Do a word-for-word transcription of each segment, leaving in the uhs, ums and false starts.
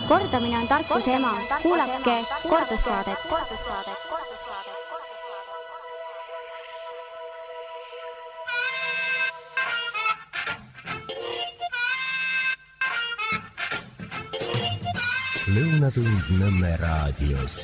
Kordamine on tarkuse ema. Kuulake kordussaadet. Lõunatund Nõmme raadios.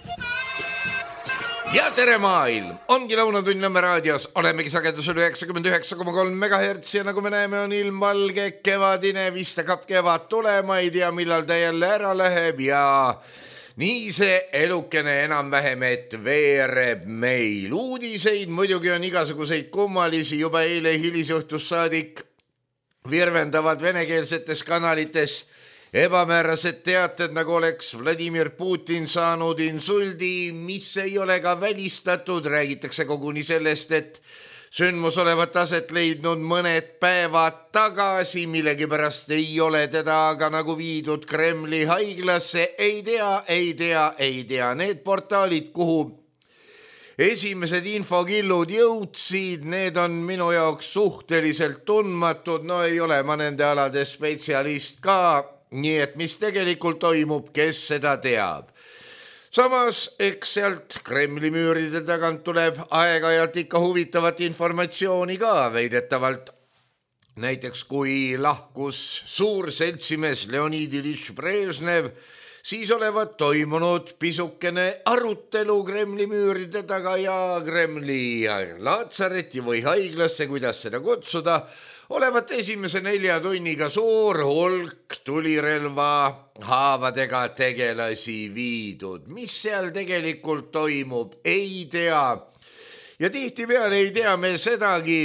Ja tere maailm! Ongi Lõunatund Nõmme raadios. Olemegi sagedusel üheksakümmend üheksa koma kolm megahertsi ja nagu me näeme on ilm valge kevadine, vist hakkab kevad tulema, ei tea millal ta jälle ära läheb ja nii see elukene enam-vähem, et veereb meil. Uudiseid muidugi on igasuguseid kummalisi, juba eile hilisõhtus saadik virvendavad venekeelsetes kanalites ebamäärased teated, nagu oleks Vladimir Putin saanud insuldi, mis ei ole ka välistatud. Räägitakse koguni sellest, et sündmus olevat aset leidnud mõned päevad tagasi, millegipärast ei ole teda aga nagu viidud Kremli haiglasse. Ei tea, ei tea, ei tea. Need portaalid, kuhu esimesed infokillud jõudsid, need on minu jaoks suhteliselt tundmatud. No ei ole ma nende alade spetsialist ka. Nii et mis tegelikult toimub, kes seda teab. Samas, eks sealt Kremli müüride tagant tuleb aeg-ajalt ikka huvitavat informatsiooni ka väidetavalt. Näiteks kui lahkus suur seltsimees Leonid Ilyich Brežnev, siis olevat toimunud pisukene arutelu Kremli müüride taga ja Kremli laatsareti või haiglasse, kuidas seda kutsuda, olevat esimese nelja tunniga suur hulk tulirelva haavadega tegelasi viidud. Mis seal tegelikult toimub, ei tea. Ja tihtipeale ei tea me sedagi,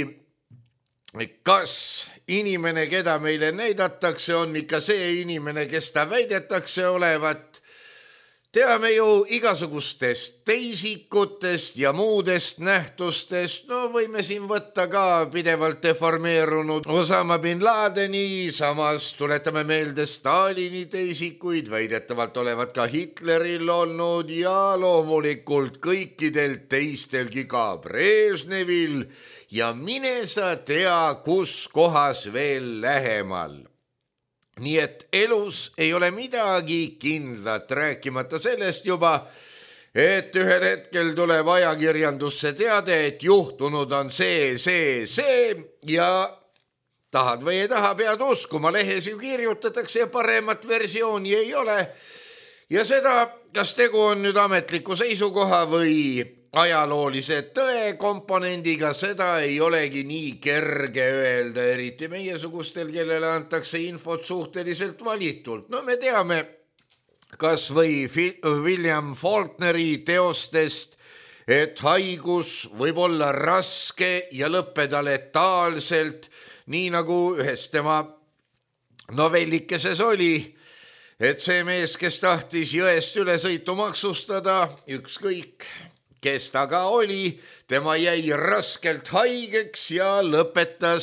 kas inimene, keda meile näidatakse, on ikka see inimene, kes ta väidetakse olevat. Teame ju igasugustest teisikutest ja muudest nähtustest. No võime siin võtta ka pidevalt deformeerunud Osama bin Ladeni, samas tuletame meelde Stalini teisikuid, väidetavalt olevat ka Hitleril olnud ja loomulikult kõikidel teistelgi ka Brežnevil ja mine sa tea, kus kohas veel lähemal. Nii et elus ei ole midagi kindlat, rääkimata sellest juba, et ühel hetkel tuleb ajakirjandusse teade, et juhtunud on see, see, see ja tahad või ei taha, pead uskuma, lehes ju kirjutatakse ja paremat versiooni ei ole. Ja seda, kas tegu on nüüd ametliku seisukoha või ajaloolise tõe komponendiga, seda ei olegi nii kerge öelda, eriti meiesugustel, kellele antakse infot suhteliselt valitult. No me teame kas või William Faulkneri teostest, et haigus võib olla raske ja lõppeda letaalselt, nii nagu ühes tema novellikeses oli, et see mees, kes tahtis jõest üle sõitu maksustada, ükskõik kes ta ka oli, tema jäi raskelt haigeks ja lõpetas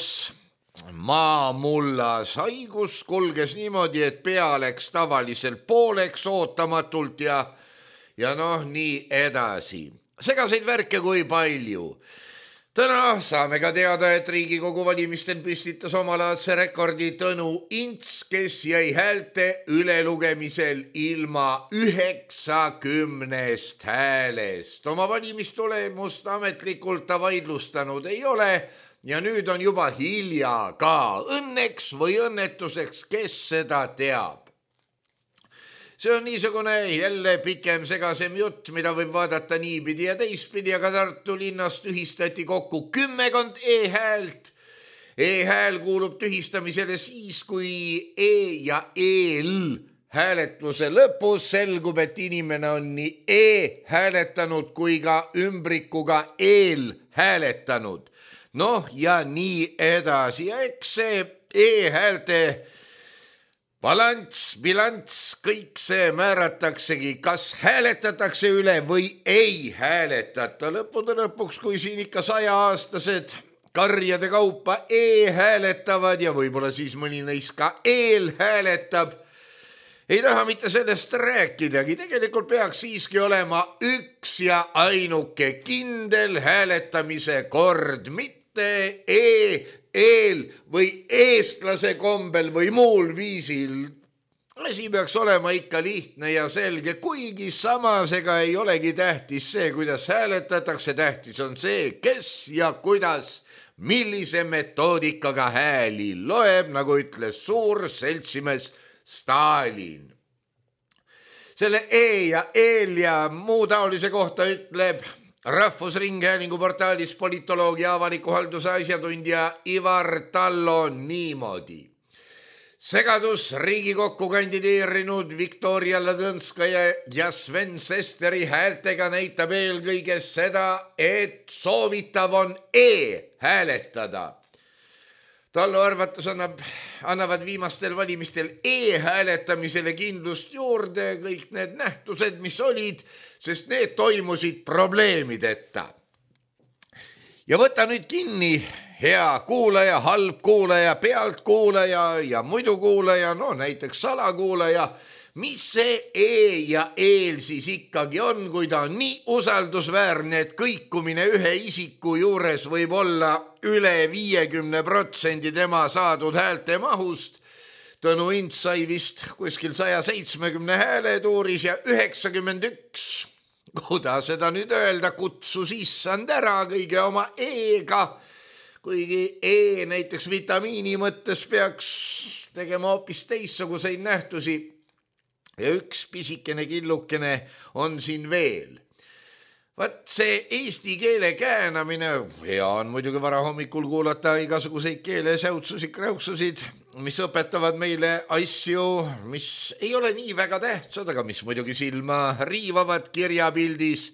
maamullas. Haigus kulges niimoodi, et pea läks tavaliselt pooleks ootamatult ja, ja noh, nii edasi. Segaseid värke kui palju. Täna saame ka teada, et Riigikogu valimistel püstitas omalaadse rekordi Tõnu Ints, kes jäi häälte ülelugemisel ilma üheksakümnest häälest. Oma valimistulemust ametlikult ta vaidlustanud ei ole ja nüüd on juba hilja ka. Õnneks või õnnetuseks, kes seda teab. See on niisugune jälle pikem segasem jutt, mida võib vaadata niipidi ja teistpidi, aga Tartu linnas tühistati kokku kümmekond e-häält. E-hääl kuulub tühistamisele siis, kui e- ja e-l hääletuse lõpus selgub, et inimene on nii e-hääletanud kui ka ümbrikuga e-l hääletanud. Noh ja nii edasi ja eks see e-häälte balants, bilants, kõik see määrataksegi, kas hääletatakse üle või ei hääletata. Lõppude lõpuks, kui siin ikka sajaaastased karjade kaupa e-hääletavad ja võib-olla siis mõni neist ka eel-hääletab, ei taha mitte sellest rääkidagi. Tegelikult peaks siiski olema üks ja ainuke kindel hääletamise kord, mitte e- eel või eestlase kombel või muul viisil asi peaks olema ikka lihtne ja selge, kuigi samas ega ei olegi tähtis see, kuidas hääletatakse, tähtis on see, kes ja kuidas, millise metoodikaga hääli loeb, nagu ütles suur seltsimees Stalin. Selle E ja Eel ja muu taolise kohta ütleb Rahvusringhäälingu portaalis politoloogi ja avaliku halduse asjatundja Ivar Tallo niimoodi. Segadus Riigikokku kandideerinud Viktoria Ladõnskaja ja Sven Sesteri häältega näitab eelkõige seda, et soovitav on E hääletada. Tallo arvates annab, annavad viimastel valimistel E-hääletamisele kindlust juurde kõik need nähtused, mis olid, sest need toimusid probleemideta. Ja võta nüüd kinni, hea kuulaja, halb kuulaja, pealt kuulaja ja muidu kuulaja, no näiteks salakuulaja, mis see E ja Eel siis ikkagi on, kui ta on nii usaldusväärne, et kõikumine ühe isiku juures võib olla üle viiekümne protsendi tema saadud häälte mahust. Tõnu Ints sai vist kuskil saja seitsmekümne hääle tuuris ja üheksakümmend üks. Kuda seda nüüd öelda, kutsus issand ära kõige oma E-ga, kuigi E näiteks vitamiini mõttes peaks tegema hoopis teistsuguseid nähtusi. Ja üks pisikene killukene on siin veel. Vaat see eesti keele käänamine, hea on muidugi varahommikul kuulata igasuguseid keelesäutsusid, kräuksusid, mis õpetavad meile asju, mis ei ole nii väga tähtsad, aga mis muidugi silma riivavad kirjapildis.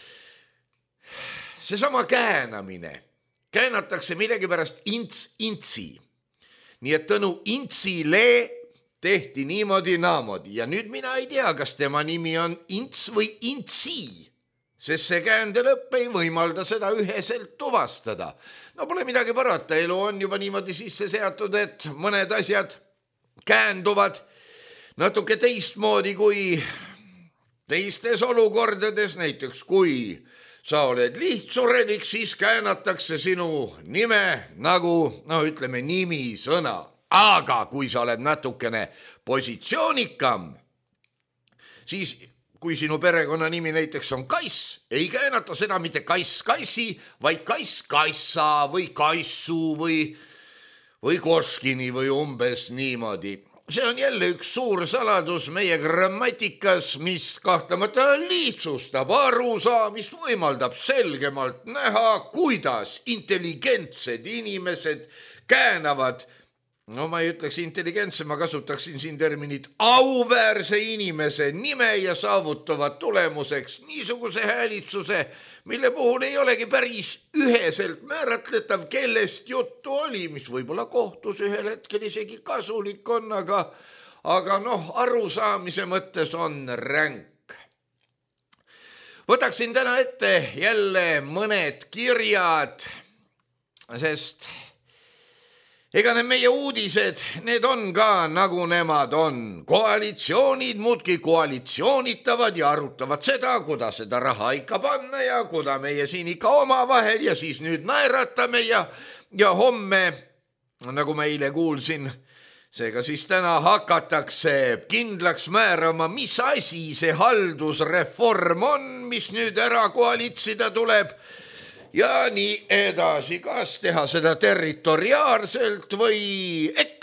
Seesama käänamine. Käänatakse millegipärast ints intsi. Nii et Tõnu Intsile tehti niimoodi naamodi ja nüüd mina ei tea, kas tema nimi on Ints või Intsi, sest see käändelõpp ei võimalda seda üheselt tuvastada. No pole midagi parata, elu on juba niimoodi sisse seatud, et mõned asjad käänduvad natuke teistmoodi kui teistes olukordades, näiteks kui sa oled lihtsurelik, siis käänatakse sinu nime nagu, no ütleme, nimisõna. Aga kui sa oled natukene positsioonikam, siis kui sinu perekonna nimi näiteks on Kass, ei käänata seda mitte Kass Kassi, vaid Kass Kassa või Kassu või, või Koškini või umbes niimoodi. See on jälle üks suur saladus meie grammatikas, mis kahtlemata lihtsustab arusaamist, võimaldab selgemalt näha, kuidas intelligentsed inimesed käänavad. No ma ei ütleks intelligentse, ma kasutaksin siin terminit auväärse inimese nime ja saavutavad tulemuseks niisuguse häälitsuse, mille puhul ei olegi päris üheselt määratletav, kellest juttu oli, mis võib-olla kohtus ühel hetkel isegi kasulik on, aga, aga noh, arusaamise mõttes on ränk. Võtaksin täna ette jälle mõned kirjad, sest ega need meie uudised, need on ka nagu nemad on. Koalitsioonid muudki koalitsioonitavad ja arutavad seda, kuda seda raha ikka panna ja kuda meie siin ikka oma vahel ja siis nüüd naeratame ja, ja homme, nagu ma eile kuulsin, seega siis täna hakatakse kindlaks määrama, mis asi see haldusreform on, mis nüüd ära koalitsida tuleb. Ja nii edasi, kas teha seda territoriaalselt või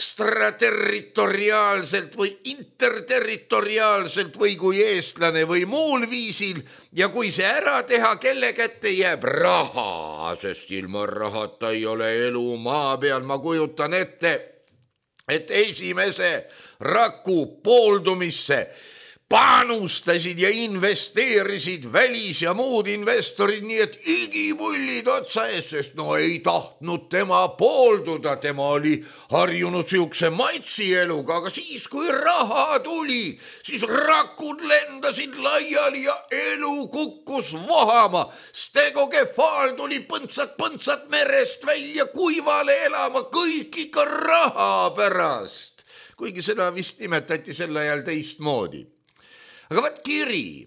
ekstraterritoriaalselt või interterritoriaalselt või kui eestlane või muul viisil. Ja kui see ära teha, kelle kätte jääb raha, sest ilma rahata ei ole elu maa peal, ma kujutan ette, et esimese raku pooldumisse panustasid ja investeerisid välis ja muud investorid, nii et igipullid otsa ees, sest no ei tahtnud tema poolduda, tema oli harjunud siukse maitsieluga, aga siis kui raha tuli, siis rakud lendasid laiali ja elu kukkus vohama. Stego Kefaal tuli põntsat-põntsat merest välja kuivale elama, kõik ikka raha pärast, kuigi seda vist nimetati sel ajal teistmoodi. Aga vaat kiri,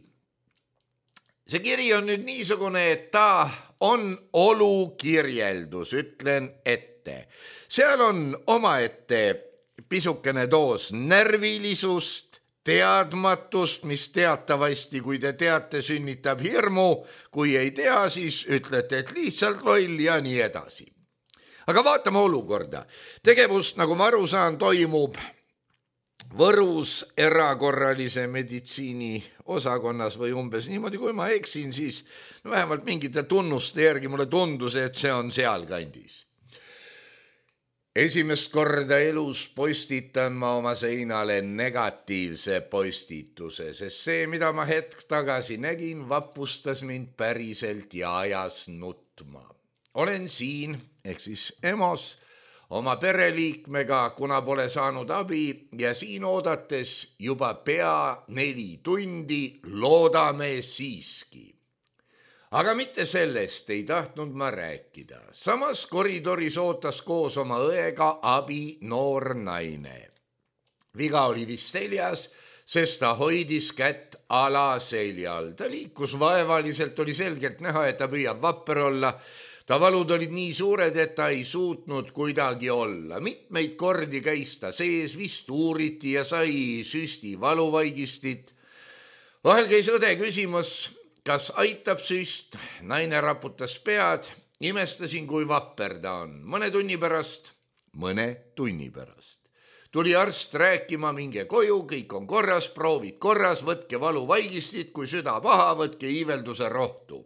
see kiri on nüüd niisugune, et ta on olukirjeldus, ütlen ette. Seal on omaette pisukene doos närvilisust, teadmatust, mis teatavasti, kui te teate, sünnitab hirmu, kui ei tea, siis ütlete, et lihtsalt loll ja nii edasi. Aga vaatame olukorda. Tegevus, nagu ma aru saan, toimub Võrus erakorralise meditsiini osakonnas või umbes niimoodi, kui ma eksin, siis no vähemalt mingite tunnuste järgi mulle tundus, et see on sealkandis. Esimest korda elus postitan ma oma seinale negatiivse postituse, sest see, mida ma hetk tagasi nägin, vapustas mind päriselt ja ajas nutma. Olen siin, ehk siis EMO-s, oma pereliikmega, kuna pole saanud abi ja siin oodates juba pea neli tundi, loodame siiski. Aga mitte sellest ei tahtnud ma rääkida. Samas koridoris ootas koos oma õega abi noor naine. Viga oli vist seljas, sest ta hoidis kätt alaseljal. Ta liikus vaevaliselt, oli selgelt näha, et ta püüab vapper olla. Ta valud olid nii suured, et ta ei suutnud kuidagi olla. Mitmeid kordi käis ta sees, vist uuriti ja sai süsti valuvaigistit. Vahel käis õde küsimus, kas aitab süst, naine raputas pead, imestasin, kui vapper ta on. Mõne tunni pärast, mõne tunni pärast. Tuli arst rääkima, minge koju, kõik on korras, proovid korras, võtke valuvaigistit, kui süda paha, võtke iivelduse rohtu.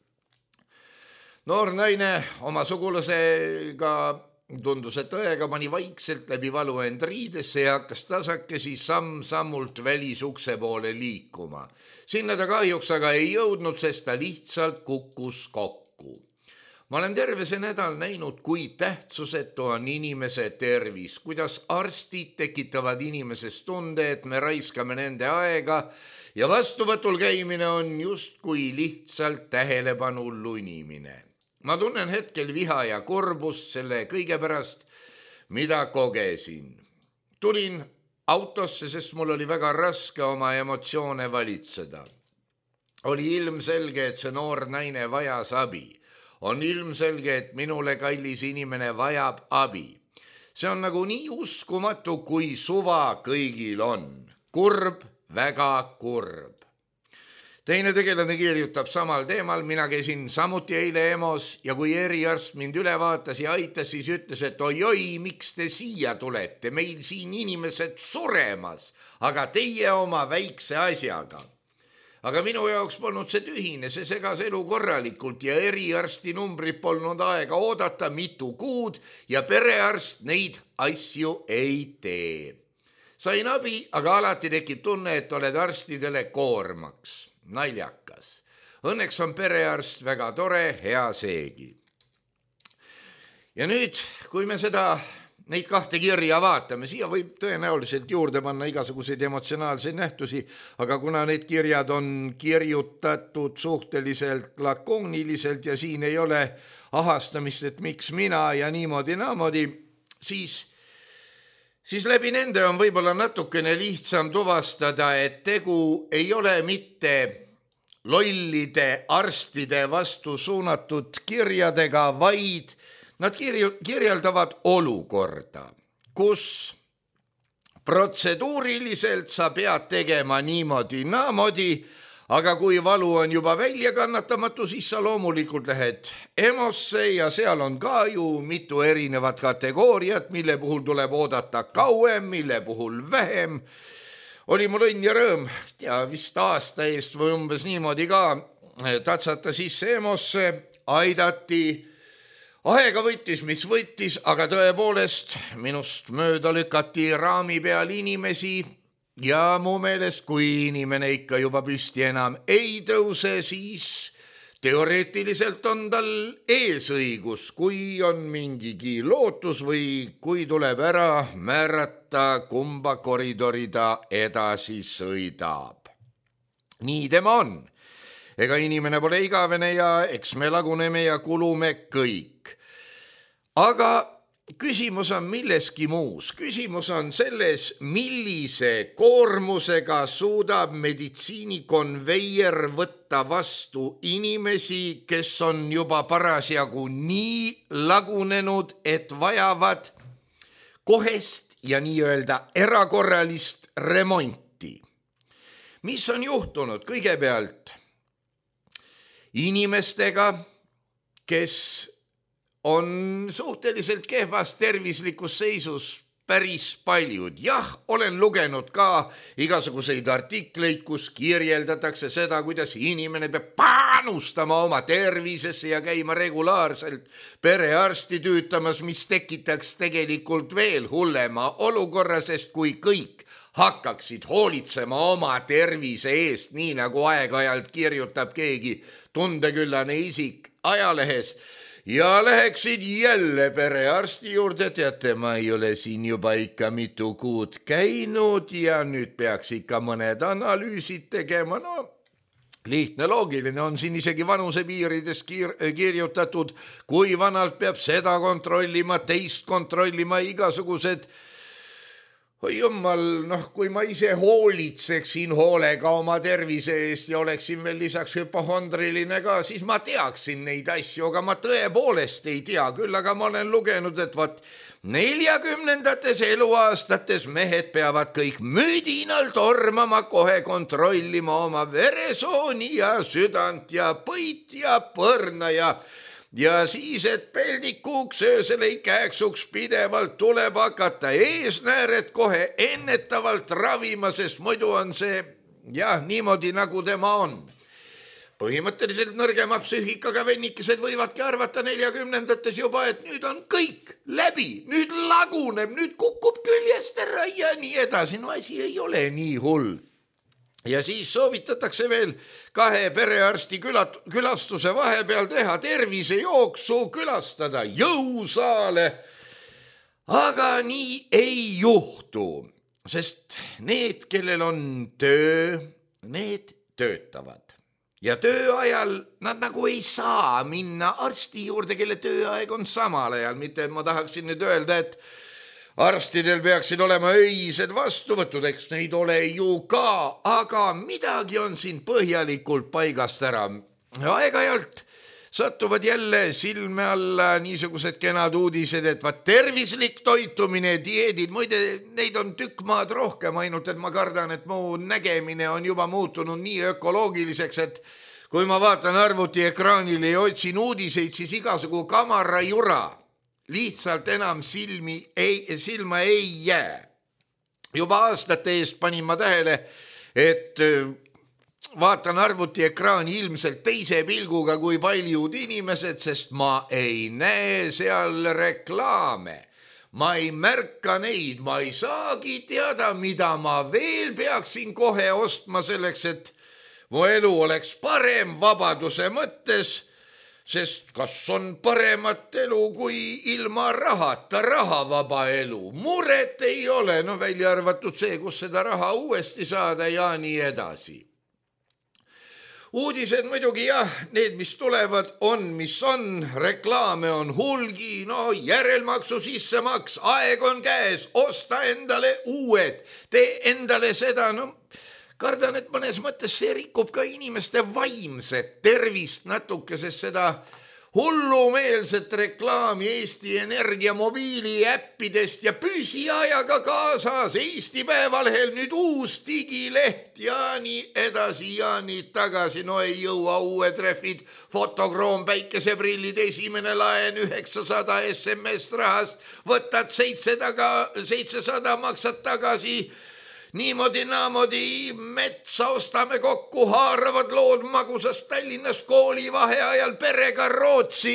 Noor naine oma sugulasega tundus, et õega pani vaikselt läbi valu end riidesse ja hakkas tasakesi samm-sammult välisukse poole liikuma. Sinna ta kahjuks aga ei jõudnud, sest ta lihtsalt kukkus kokku. Ma olen terve see nädal näinud, kui tähtsusetu on inimese tervis, kuidas arstid tekitavad inimeses tunde, et me raiskame nende aega ja vastuvõtul käimine on just kui lihtsalt tähelepanu lunimine. Ma tunnen hetkel viha ja kurbust selle kõige pärast, mida kogesin. Tulin autosse, sest mul oli väga raske oma emotsioone valitseda. Oli ilmselge, et see noor naine vajas abi. On ilmselge, et minule kallis inimene vajab abi. See on nagu nii uskumatu, kui suva kõigil on. Kurb, väga kurb. Teine tegelane kirjutab samal teemal, mina käisin samuti eile EMO-s ja kui eriarst mind üle vaatas ja aitas, siis ütles, et oi-oi, miks te siia tulete, meil siin inimesed suremas, aga teie oma väikse asjaga. Aga minu jaoks polnud see tühine, see segas elu korralikult ja eriarsti numbrid polnud aega oodata mitu kuud ja perearst neid asju ei tee. Sain abi, aga alati tekib tunne, et oled arstidele koormaks. Naljakas. Õnneks on perearst väga tore, hea seegi. Ja nüüd, kui me seda, neid kahte kirja vaatame, siia võib tõenäoliselt juurde panna igasuguseid emotsionaalseid nähtusi, aga kuna need kirjad on kirjutatud suhteliselt lakooniliselt ja siin ei ole ahastamist, et miks mina ja niimoodi naamodi, siis siis läbi nende on võib-olla natukene lihtsam tuvastada, et tegu ei ole mitte lollide arstide vastu suunatud kirjadega, vaid nad kirjeldavad olukorda, kus protseduuriliselt sa pead tegema niimoodi naamodi, aga kui valu on juba välja kannatamatu, siis sa loomulikult lähed EMO-sse ja seal on ka ju mitu erinevat kategooriat, mille puhul tuleb oodata kauem, mille puhul vähem. Oli mul õnn ja rõõm, tea, vist aasta eest või umbes niimoodi ka tatsata sisse EMO-sse, aidati. Aega võttis, mis võttis, aga tõepoolest minust mööda lükati raami peal inimesi. Ja mu meelest, kui inimene ikka juba püsti enam ei tõuse, siis teoreetiliselt on tal eesõigus, kui on mingigi lootus või kui tuleb ära määrata, kumba koridori ta edasi sõidab. Nii tema on. Ega inimene pole igavene ja eks me laguneme ja kulume kõik. Aga küsimus on milleski muus. Küsimus on selles, millise koormusega suudab meditsiinikonveier võtta vastu inimesi, kes on juba parasjagu nii lagunenud, et vajavad kohest ja nii-öelda erakorralist remonti. mis on juhtunud kõigepealt inimestega, kes on suhteliselt kehvas tervislikus seisus päris paljud. Jah, olen lugenud ka igasuguseid artikleid, kus kirjeldatakse seda, kuidas inimene peab panustama oma tervisesse ja käima regulaarselt perearsti tüütamas, mis tekitaks tegelikult veel hullema olukorra, sest kui kõik hakkaksid hoolitsema oma tervise eest, nii nagu aeg-ajalt kirjutab keegi tundeküllane isik ajalehes, ja läheksid jälle perearsti juurde, teate, ma ei ole siin juba ikka mitu kuud käinud ja nüüd peaks ikka mõned analüüsid tegema. No lihtne loogiline on siin isegi vanusepiirides kiir- kirjutatud, kui vanalt peab seda kontrollima, teist kontrollima, igasugused. Oi jummal, noh, kui ma ise hoolitseksin hoolega oma tervise eest ja oleksin veel lisaks hüpohondriline ka, siis ma teaksin neid asju, aga ma tõepoolest ei tea. Küll aga ma olen lugenud, et vat neljakümnendates eluaastates mehed peavad kõik müdinal tormama kohe kontrollima oma veresooni ja südant ja põit ja põrna ja Ja siis, et peldikuks öösel ei kääksuks pidevalt, tuleb hakata eesnääret kohe ennetavalt ravima, sest muidu on see jah, niimoodi nagu tema on. Põhimõtteliselt nõrgema psüühikaga vennikesed võivadki arvata neljakümnendates juba, et nüüd on kõik läbi, nüüd laguneb, nüüd kukub küljest ära ja nii edasi. No asi ei ole nii hull. Ja siis soovitatakse veel kahe perearsti külat, külastuse vahepeal teha tervisejooksu, külastada jõusaale. Aga nii ei juhtu, sest need, kellel on töö, need töötavad. Ja töö ajal nad nagu ei saa minna arsti juurde, kelle tööaeg on samal ajal. Mitte, et ma tahaksin nüüd öelda, et arstidel peaksid olema öised vastuvõtud, eks neid ole ju ka, aga midagi on siin põhjalikult paigast ära. Aeg-ajalt satuvad jälle silme alla niisugused kenad uudised, et vaat tervislik toitumine, dieedid, muide neid on tükk maad rohkem, ainult et ma kardan, et mu nägemine on juba muutunud nii ökoloogiliseks, et kui ma vaatan arvuti ekraanile ja otsin uudiseid, siis igasugu kamara jura lihtsalt enam silmi ei, silma ei jää. Juba aastate eest panin ma tähele, et vaatan arvuti ekraani ilmselt teise pilguga kui paljud inimesed, sest ma ei näe seal reklaame. Ma ei märka neid, ma ei saagi teada, mida ma veel peaksin kohe ostma selleks, et mu elu oleks parem vabaduse mõttes, sest kas on paremat elu kui ilma rahata, rahavaba elu. Muret ei ole, no välja arvatud see, kus seda raha uuesti saada ja nii edasi. Uudised muidugi jah, need, mis tulevad, on, mis on, reklaame on hulgi, no järelmaksu sissemaks, aeg on käes, osta endale uued, tee endale seda, no kardan, et mõnes mõttes see rikub ka inimeste vaimset tervist natuke, sest seda hullumeelset reklaami Eesti Energia mobiiliäppidest ja püsiajaga kaasas Eesti Päevalehel nüüd uus digileht ja nii edasi ja nii tagasi. No ei jõua uue treffid, fotokroom, päikeseprillid, esimene laen üheksasada S M S rahast, võtad seitsesada, maksad tagasi. Niimoodi naamodi metsa ostame kokku, haaravad lood magusast Tallinnas kooli vaheajal perega Rootsi.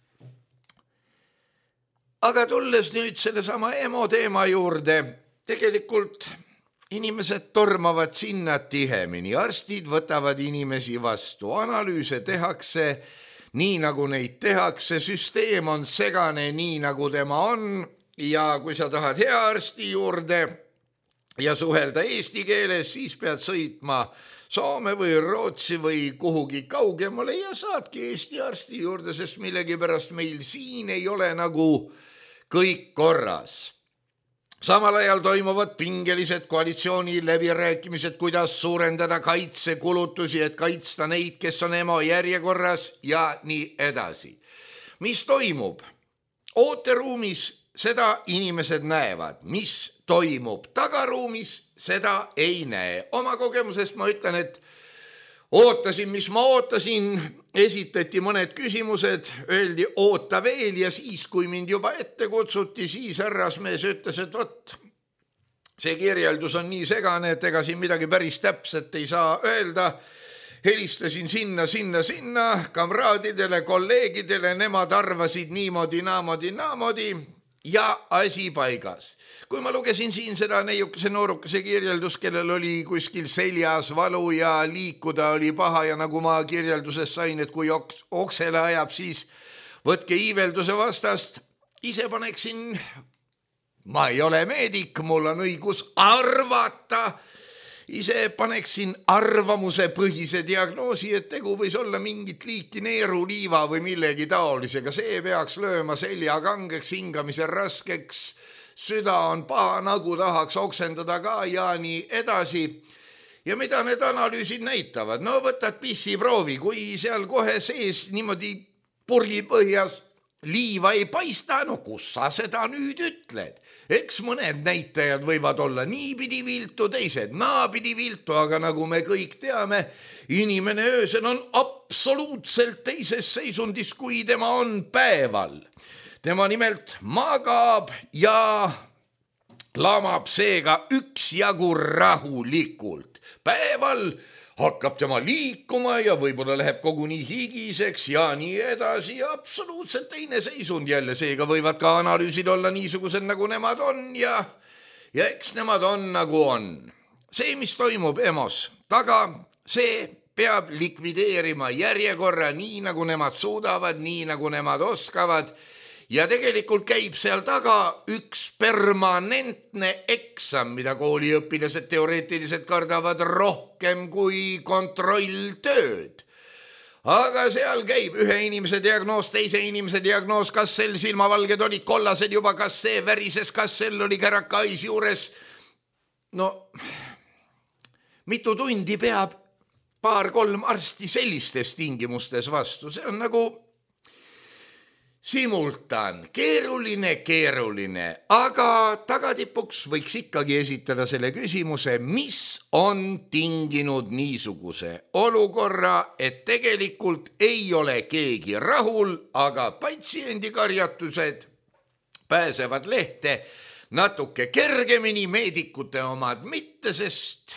Aga tulles nüüd selle sama emo teema juurde, tegelikult inimesed tormavad sinna tihemini. Arstid võtavad inimesi vastu, analüüse tehakse nii, nagu neid tehakse, süsteem on segane nii, nagu tema on ja kui sa tahad hea arsti juurde ja suhelda eesti keeles, siis pead sõitma Soome või Rootsi või kuhugi kaugemale ja saadki Eesti arsti juurde, sest millegipärast meil siin ei ole nagu kõik korras. Samal ajal toimuvad pingelised koalitsiooni läbirääkimised, kuidas suurendada kaitsekulutusi, et kaitsta neid, kes on emo järjekorras ja nii edasi. Mis toimub? Ooteruumis seda inimesed näevad, mis toimub tagaruumis, seda ei näe. Oma kogemusest ma ütlen, et ootasin, mis ma ootasin, esitati mõned küsimused, öeldi oota veel ja siis, kui mind juba ette kutsuti, siis härrasmees ütles, et vot, see kirjeldus on nii segane, et ega siin midagi päris täpselt ei saa öelda. Helistasin sinna, sinna, sinna, kamraadidele, kolleegidele, nemad arvasid niimoodi, naamodi, naamodi ja asi paigas. Kui ma lugesin siin seda neiukese noorukese kirjeldus, kellel oli kuskil seljas valu ja liikuda oli paha ja nagu ma kirjeldusest sain, et kui oks, oksele ajab, siis võtke iivelduse vastast. Ise paneksin, ma ei ole meedik, mul on õigus arvata. Ise paneksin arvamuse põhise diagnoosi, et tegu võis olla mingit liiki neeru, liiva või millegi taolisega. See peaks lööma selja kangeks, hingamise raskeks. Süda on paha, nagu tahaks oksendada ka ja nii edasi. Ja mida need analüüsid näitavad? No võtad pissiproovi, kui seal kohe sees niimoodi purgi põhjas liiva ei paista, no kus sa seda nüüd ütled? Eks mõned näitajad võivad olla niipidi viltu, teised naapidi viltu, aga nagu me kõik teame, inimene öösel on absoluutselt teises seisundis, kui tema on päeval. Tema nimelt magab ja lamab seega üksjagu rahulikult. Päeval hakkab tema liikuma ja võib-olla läheb koguni higiseks ja nii edasi. Absoluutselt teine seisund jälle, seega võivad ka analüüsid olla niisugused, nagu nemad on ja, ja eks nemad on, nagu on. See, mis toimub EMO-s taga, see peab likvideerima järjekorra nii, nagu nemad suudavad, nii, nagu nemad oskavad. Ja tegelikult käib seal taga üks permanentne eksam, mida kooliõpilased teoreetiliselt kardavad rohkem kui kontrolltööd. Aga seal käib ühe inimese diagnoos, teise inimese diagnoos, kas sel silmavalged olid kollased juba, kas see värises, kas sel oli kärakais juures. No, mitu tundi peab paar-kolm arsti sellistes tingimustes vastu, see on nagu simultaan, keeruline, keeruline, aga tagatipuks võiks ikkagi esitada selle küsimuse, mis on tinginud niisuguse olukorra, et tegelikult ei ole keegi rahul, aga patsiendikarjatused pääsevad lehte natuke kergemini, meedikute omad mitte, sest,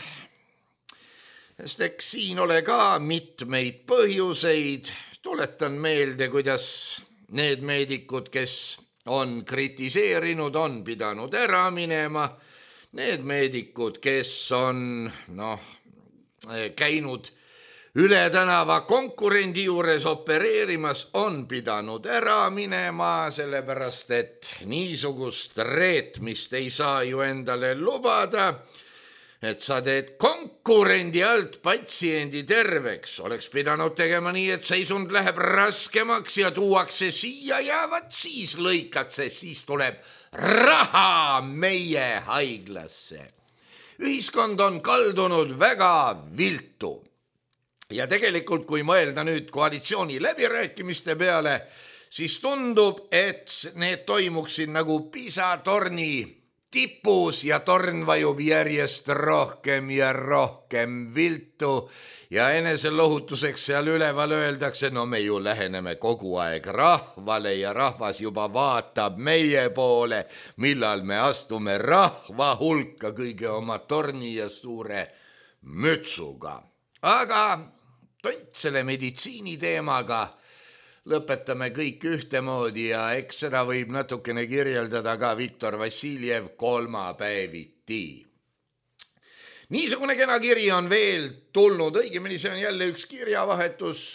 sest eks siin ole ka mitmeid põhjuseid. Tuletan meelde, kuidas need meedikud, kes on kritiseerinud, on pidanud ära minema. Need meedikud, kes on noh, käinud üle tänava konkurendi juures opereerimas, on pidanud ära minema, sellepärast et niisugust reetmist ei saa ju endale lubada, et sa teed konkurendi alt patsiendi terveks. Oleks pidanud tegema nii, et seisund läheb raskemaks ja tuuakse siia ja vat siis lõikatse, siis tuleb raha meie haiglasse. Ühiskond on kaldunud väga viltu. Ja tegelikult, kui mõelda nüüd koalitsiooni läbirääkimiste peale, siis tundub, et need toimuksid nagu Pisa-torni tipus ja torn vajub järjest rohkem ja rohkem viltu ja eneselohutuseks seal üleval öeldakse, no me ju läheneme kogu aeg rahvale ja rahvas juba vaatab meie poole, millal me astume rahva hulka kõige oma torni ja suure mütsuga. Aga tont selle meditsiini teemaga lõpetame kõik ühtemoodi ja eks seda võib natukene kirjeldada ka Viktor Vassiljev kolmapäeviti. Niisugune kena kiri on veel tulnud, õigemini see on jälle üks kirjavahetus.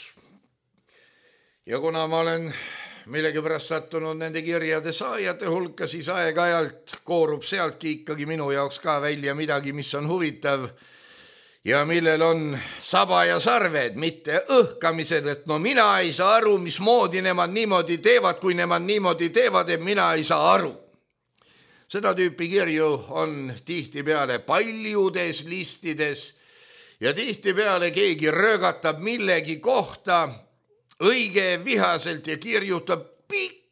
Ja kuna ma olen millegipärast sattunud nende kirjade saajate hulka, siis aeg-ajalt koorub sealtki ikkagi minu jaoks ka välja midagi, mis on huvitav ja millel on saba ja sarved, mitte õhkamised, et no mina ei saa aru, mismoodi nemad niimoodi teevad, kui nemad niimoodi teevad, et mina ei saa aru. Seda tüüpi kirju on tihtipeale paljudes listides ja tihtipeale keegi röögatab millegi kohta õige vihaselt ja kirjutab pikka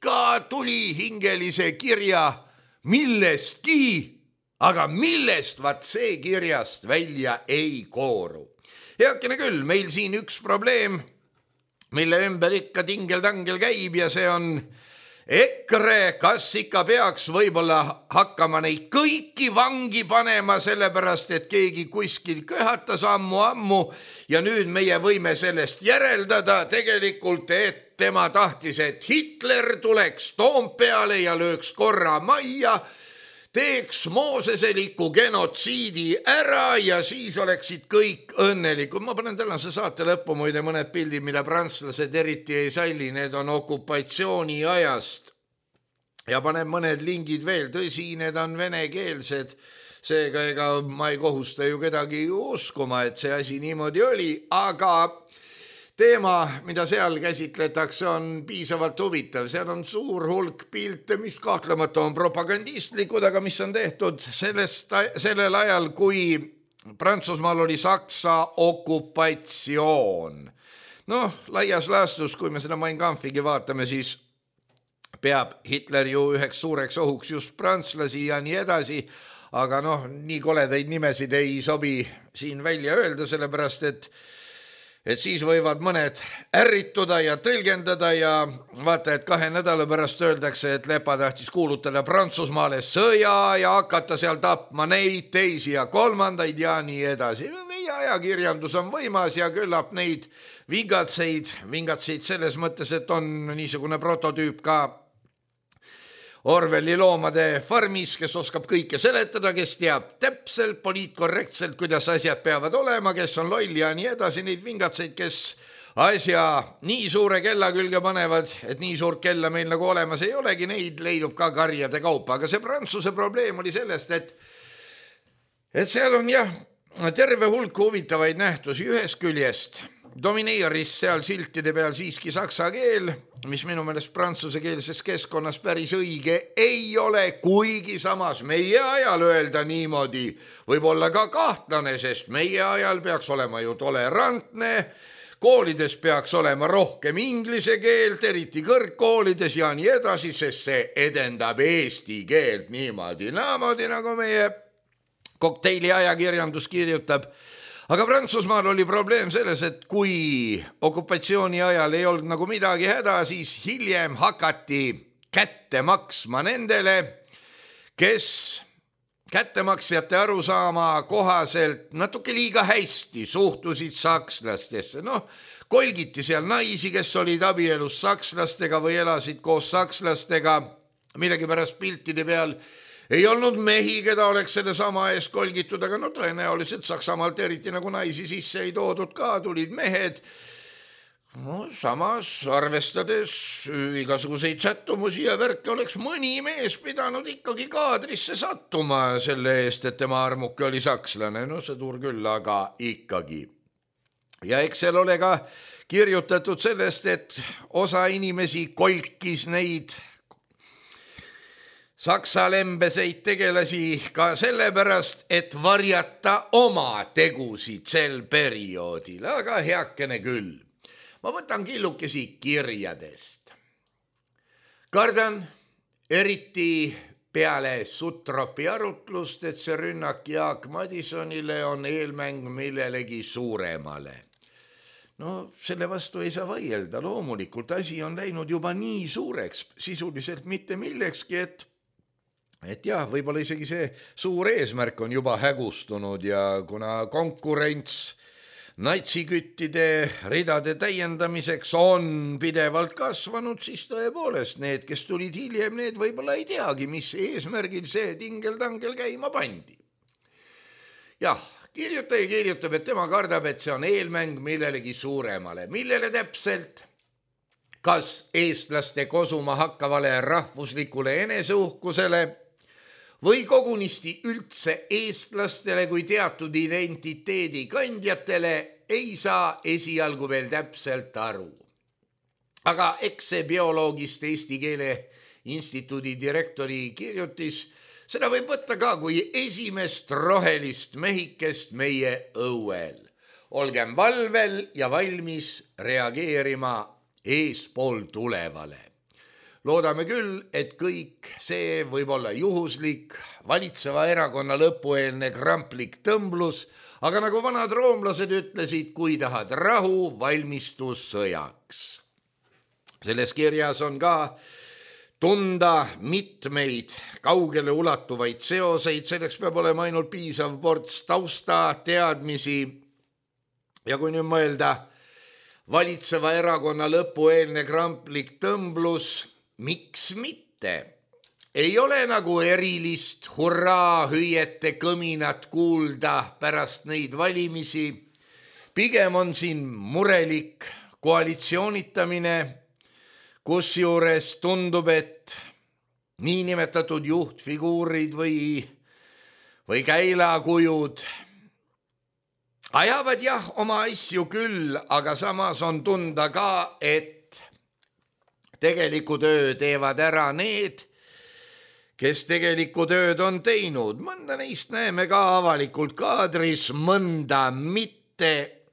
pika tulihingelise kirja millestki, aga millest vaat see kirjast välja ei kooru. Heakene küll, meil siin üks probleem, mille ümber ikka tingel-tangel käib ja see on EKRE, kas ikka peaks võib-olla hakkama neid kõiki vangi panema, sellepärast et keegi kuskil köhatas ammu-ammu ja nüüd meie võime sellest järeldada tegelikult, et tema tahtis, et Hitler tuleks Toompeale ja lööks korra majja, teeks mooseseliku genotsiidi ära ja siis oleksid kõik õnnelikud. Ma panen tänase saate lõppu muide mõned pildid, mida prantslased eriti ei salli, need on okupatsiooni ajast. Ja panen mõned lingid veel, tõsi, need on venekeelsed, seega ega ma ei kohusta ju kedagi uskuma, et see asi niimoodi oli, aga teema, mida seal käsitletakse, on piisavalt huvitav. Seal on suur hulk pilte, mis kahtlemata on propagandistlikud, aga mis on tehtud sellest, sellel ajal, kui Prantsusmaal oli Saksa okupatsioon. Noh, laias laastus, kui me seda Mein Kampfigi vaatame, siis peab Hitler ju üheks suureks ohuks just prantslasi ja nii edasi, aga noh, nii koledaid nimesid ei sobi siin välja öelda, sellepärast et et siis võivad mõned ärrituda ja tõlgendada ja vaata, et kahe nädala pärast öeldakse, et Lepa tahtis kuulutada Prantsusmaale sõja ja hakata seal tapma neid, teisi ja kolmandaid ja nii edasi. Meie ajakirjandus on võimas ja küllap neid vingatseid, vingatseid selles mõttes, et on niisugune prototüüp ka Orwelli loomade farmis, kes oskab kõike seletada, kes teab täpselt, poliitkorrektselt, kuidas asjad peavad olema, kes on loll ja nii edasi, neid vingatseid, kes asja nii suure kella külge panevad, et nii suurt kella meil nagu olemas ei olegi, neid leidub ka karjade kaupa. Aga see Prantsuse probleem oli sellest, et, et seal on jah, terve hulk huvitavaid nähtusi ühest küljest. Domineeris seal siltide peal siiski saksa keel, mis minu meelest prantsusekeelses keskkonnas päris õige ei ole, kuigi samas meie ajal öelda niimoodi võib olla ka kahtlane, sest meie ajal peaks olema ju tolerantne, koolides peaks olema rohkem inglise keelt, eriti kõrgkoolides ja nii edasi, sest see edendab eesti keelt niimoodi, naamodi nagu meie kokteili ajakirjandus kirjutab. Aga Prantsusmaal oli probleem selles, et kui okupatsiooni ajal ei olnud nagu midagi häda, siis hiljem hakati kätte maksma nendele, kes kättemaksjate arusaama kohaselt natuke liiga hästi suhtusid sakslastesse. Noh, kolgiti seal naisi, kes olid abielus sakslastega või elasid koos sakslastega, millegi pärast piltide peal ei olnud mehi, keda oleks selle sama eest kolgitud, aga no tõenäoliselt Saksamaalt eriti nagu naisi sisse ei toodud ka, tulid mehed. No samas arvestades igasuguseid sättumusi ja värke oleks mõni mees pidanud ikkagi kaadrisse sattuma selle eest, et tema armuke oli sakslane. No sõdur küll, aga ikkagi. Ja eks seal ole ka kirjutatud sellest, et osa inimesi kolkis neid saksa lembeseid tegelasi ka sellepärast, et varjata oma tegusid sel perioodil, aga heakene küll. Ma võtan killukesi kirjadest. Kardan eriti peale Sutropi arutlust, et see rünnak Jaak Madisonile on eelmäng millelegi suuremale. No selle vastu ei saa vaielda, loomulikult asi on läinud juba nii suureks, sisuliselt mitte millekski, et Et jah, võib-olla isegi see suur eesmärk on juba hägustunud ja kuna konkurents natsiküttide ridade täiendamiseks on pidevalt kasvanud, siis tõepoolest need, kes tulid hiljem, need võib-olla ei teagi, mis eesmärgil see tingel-tangel käima pandi. Jah, kirjutaja kirjutab, et tema kardab, et see on eelmäng millelegi suuremale. Millele täpselt? Kas eestlaste kosuma hakkavale rahvuslikule eneseuhkusele või kogunisti üldse eestlastele kui teatud identiteedi kandjatele, ei saa esialgu veel täpselt aru. Aga eks see bioloogist Eesti Keele Instituudi direktori kirjutis, seda võib võtta ka kui esimest rohelist mehikest meie õuel. Olgem valvel ja valmis reageerima eespool tulevale. loodame küll, et kõik see võib olla juhuslik, valitseva erakonna lõpueelne kramplik tõmblus, aga nagu vanad roomlased ütlesid, kui tahad rahu, valmistu sõjaks. Selles kirjas on ka tunda mitmeid kaugele ulatuvaid seoseid, selleks peab olema ainult piisav ports tausta, teadmisi ja kui nüüd mõelda valitseva erakonna lõpueelne kramplik tõmblus, miks mitte? Ei ole nagu erilist hurraa hüüete kõminat kuulda pärast neid valimisi. Pigem on siin murelik koalitsioonitamine, kus juures tundub, et niinimetatud juhtfiguurid või, või käilakujud ajavad jah oma asju küll, aga samas on tunda ka, et tegeliku töö teevad ära need, kes tegeliku tööd on teinud. Mõnda neist näeme ka avalikult kaadris, mõnda mitte.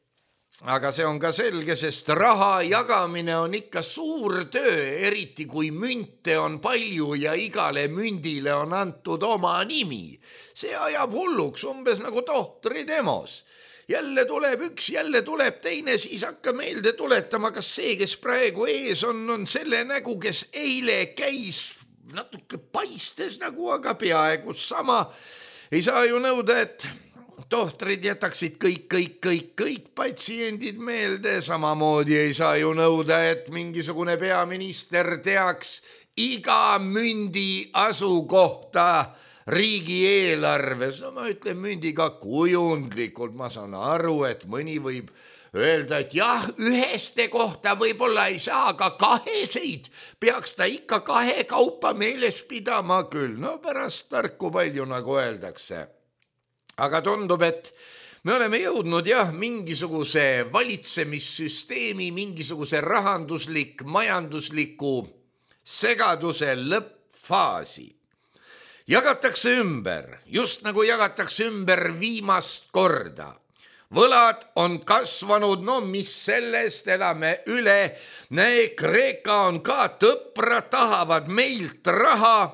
Aga see on ka selge, sest raha jagamine on ikka suur töö, eriti kui münte on palju ja igale mündile on antud oma nimi. See ajab hulluks umbes nagu tohtri demos. Jälle tuleb üks, jälle tuleb teine, siis hakka meelde tuletama, kas see, kes praegu ees on, on selle nägu, kes eile käis natuke paistes nagu, aga peaaegu sama. Ei saa ju nõuda, et tohtrid jätaksid kõik, kõik, kõik, kõik patsiendid meelde. Samamoodi ei saa ju nõuda, et mingisugune peaminister teaks iga mündi asukohta riigieelarves. No ma ütlen mündiga kujundlikult, ma saan aru, et mõni võib öelda, et jah, üheste kohta võib-olla ei saa, aga kaheseid peaks ta ikka kahe kaupa meeles pidama küll. No pärast tarku palju, nagu öeldakse. Aga tundub, et me oleme jõudnud jah, mingisuguse valitsemissüsteemi, mingisuguse rahanduslik, majandusliku segaduse lõppfaasi. Jagatakse ümber, just nagu jagatakse ümber viimast korda. Võlad on kasvanud, no mis sellest, elame üle. Näe, Kreeka on ka tõpra, tahavad meilt raha.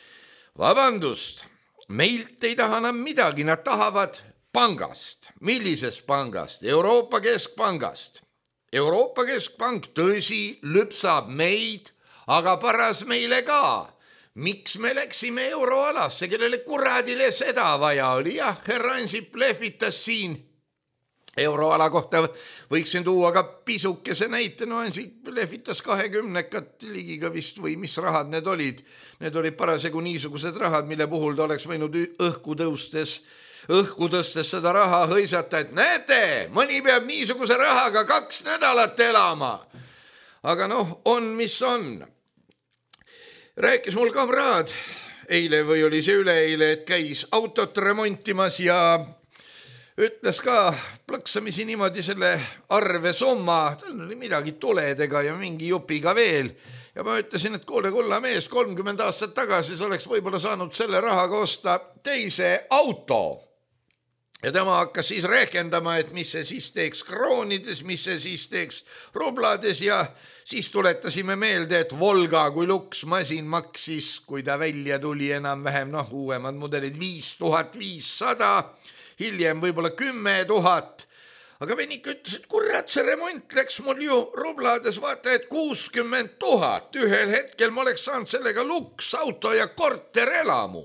Vabandust, meilt ei taha enam midagi, nad tahavad pangast. Millisest pangast? Euroopa Keskpangast. Euroopa Keskpank tõsi lüpsab meid, aga paras meile ka. Miks me läksime euroalasse, kellele kuradile seda vaja oli? Jah, herra Ansip lehvitas siin euroala kohta, võiksin tuua ka pisukese näite, no Ansip lehvitas kahekümnekat ligiga vist või mis rahad need olid. Need olid parasjagu niisugused rahad, mille puhul ta oleks võinud õhku tõustes, õhku tõstes seda raha hõisata, et näete, mõni peab niisuguse rahaga kaks nädalat elama. Aga noh, on mis on. Rääkis mul kamraad eile või oli see üleeile, et käis autot remontimas ja ütles ka plõksamisi niimoodi selle arve summa, tal oli midagi tuledega ja mingi jupiga veel. Ja ma ütlesin, et kuule kulla mees, kolmkümmend aastat tagasi see oleks võib-olla saanud selle rahaga osta teise auto. Ja tema hakkas siis rehkendama, et mis see siis teeks kroonides, mis see siis teeks rublades ja siis tuletasime meelde, et Volga kui luks masin maksis, kui ta välja tuli enam-vähem, noh, uuemad mudelid viis tuhat viissada, hiljem võib-olla kümme tuhat. Aga venik ütles, et kurat, see remont läks mul ju rublades, vaata, et kuuskümmend tuhat. Ühel hetkel ma oleks saanud sellega luks, auto ja korter elamu.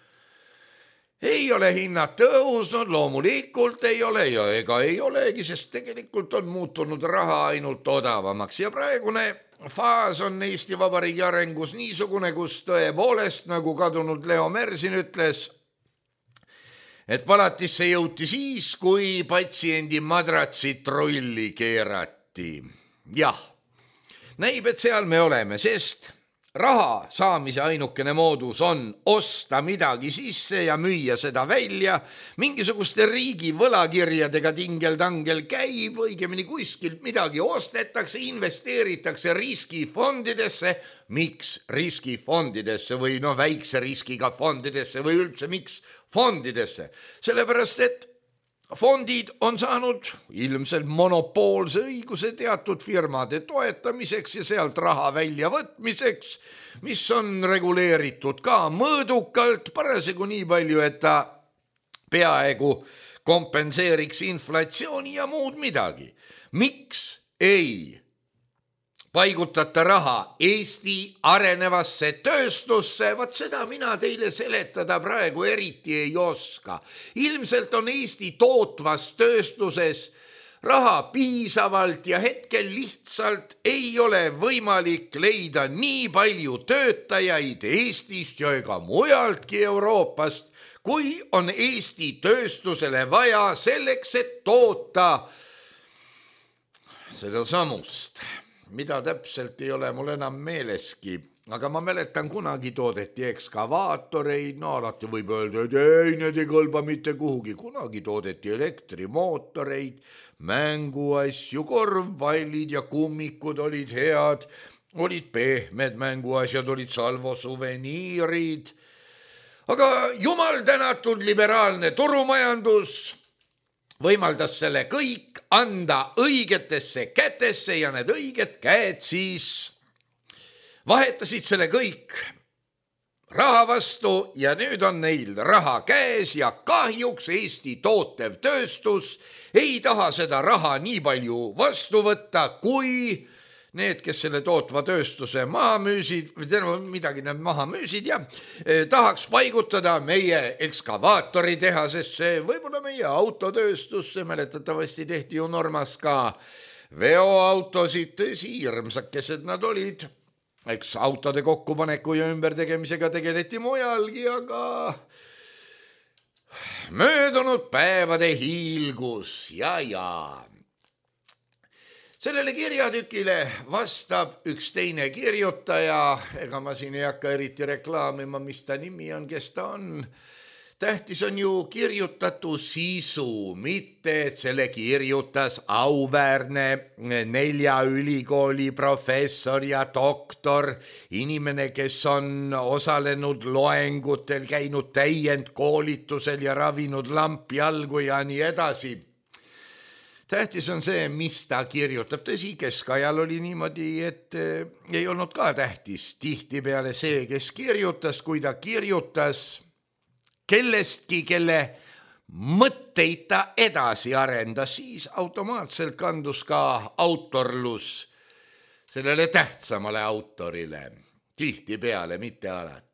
Ei ole hinnad tõusnud, loomulikult ei ole ja ega ei olegi, sest tegelikult on muutunud raha ainult odavamaks. Ja praegune faas on Eesti Vabariigi arengus niisugune, kus tõepoolest, nagu kadunud Leo Mersin ütles, et palatisse jõuti siis, kui patsiendi madratsit rolli keerati. Jah, näib, et seal me oleme, sest raha saamise ainukene moodus on osta midagi sisse ja müüa seda välja. Mingisuguste riigi võlakirjadega tingel-tangel käib, õigemini kuskilt midagi ostetakse, investeeritakse riskifondidesse. Miks riskifondidesse või no väikse riskiga fondidesse või üldse miks fondidesse? Sellepärast, et fondid on saanud ilmselt monopoolse õiguse teatud firmade toetamiseks ja sealt raha välja võtmiseks, mis on reguleeritud ka mõõdukalt, parasjagu nii palju, et ta peaaegu kompenseeriks inflatsiooni ja muud midagi. Miks ei paigutata raha Eesti arenevasse tööstusse, vaat seda mina teile seletada praegu eriti ei oska. Ilmselt on Eesti tootvas tööstuses raha piisavalt ja hetkel lihtsalt ei ole võimalik leida nii palju töötajaid Eestist ja ega mujaltki Euroopast, kui on Eesti tööstusele vaja selleks, et toota seda samust, mida täpselt ei ole mul enam meeleski, aga ma mäletan, kunagi toodeti ekskavaatoreid, no alati võib öelda, et ei, need ei kõlba mitte kuhugi, kunagi toodeti elektrimootoreid, mänguasju, korvpallid ja kummikud olid head, olid pehmed mänguasjad, olid Salvo suveniirid, aga jumal tänatud liberaalne turumajandus võimaldas selle kõik anda õigetesse kätesse ja need õiged käed siis vahetasid selle kõik raha vastu ja nüüd on neil raha käes ja kahjuks Eesti tootev tööstus ei taha seda raha nii palju vastu võtta, kui need, kes selle tootva tööstuse maha müüsid, midagi need maha müüsid ja tahaks paigutada meie ekskavaatoritehasesse, võib-olla meie autotööstusse, mäletatavasti tehti ju Normas ka veoautosid, tõsi, hirmsakesed nad olid, eks autode kokkupaneku ja ümbertegemisega tegeleti mujalgi, aga möödunud päevade hiilgus ja ja sellele kirjatükile vastab üks teine kirjutaja, ega ma siin ei hakka eriti reklaamima, mis ta nimi on, kes ta on. Tähtis on ju kirjutatu sisu, mitte et selle kirjutas auväärne nelja ülikooli professor ja doktor, inimene, kes on osalenud loengutel, käinud täiendkoolitusel ja ravinud lampjalgu ja nii edasi. Tähtis on see, mis ta kirjutab. Tõsi, keskajal oli niimoodi, et ei olnud ka tähtis tihtipeale see, kes kirjutas, kui ta kirjutas kellestki, kelle mõtteid ta edasi arendas, siis automaatselt kandus ka autorlus sellele tähtsamale autorile. Tihtipeale, mitte alati.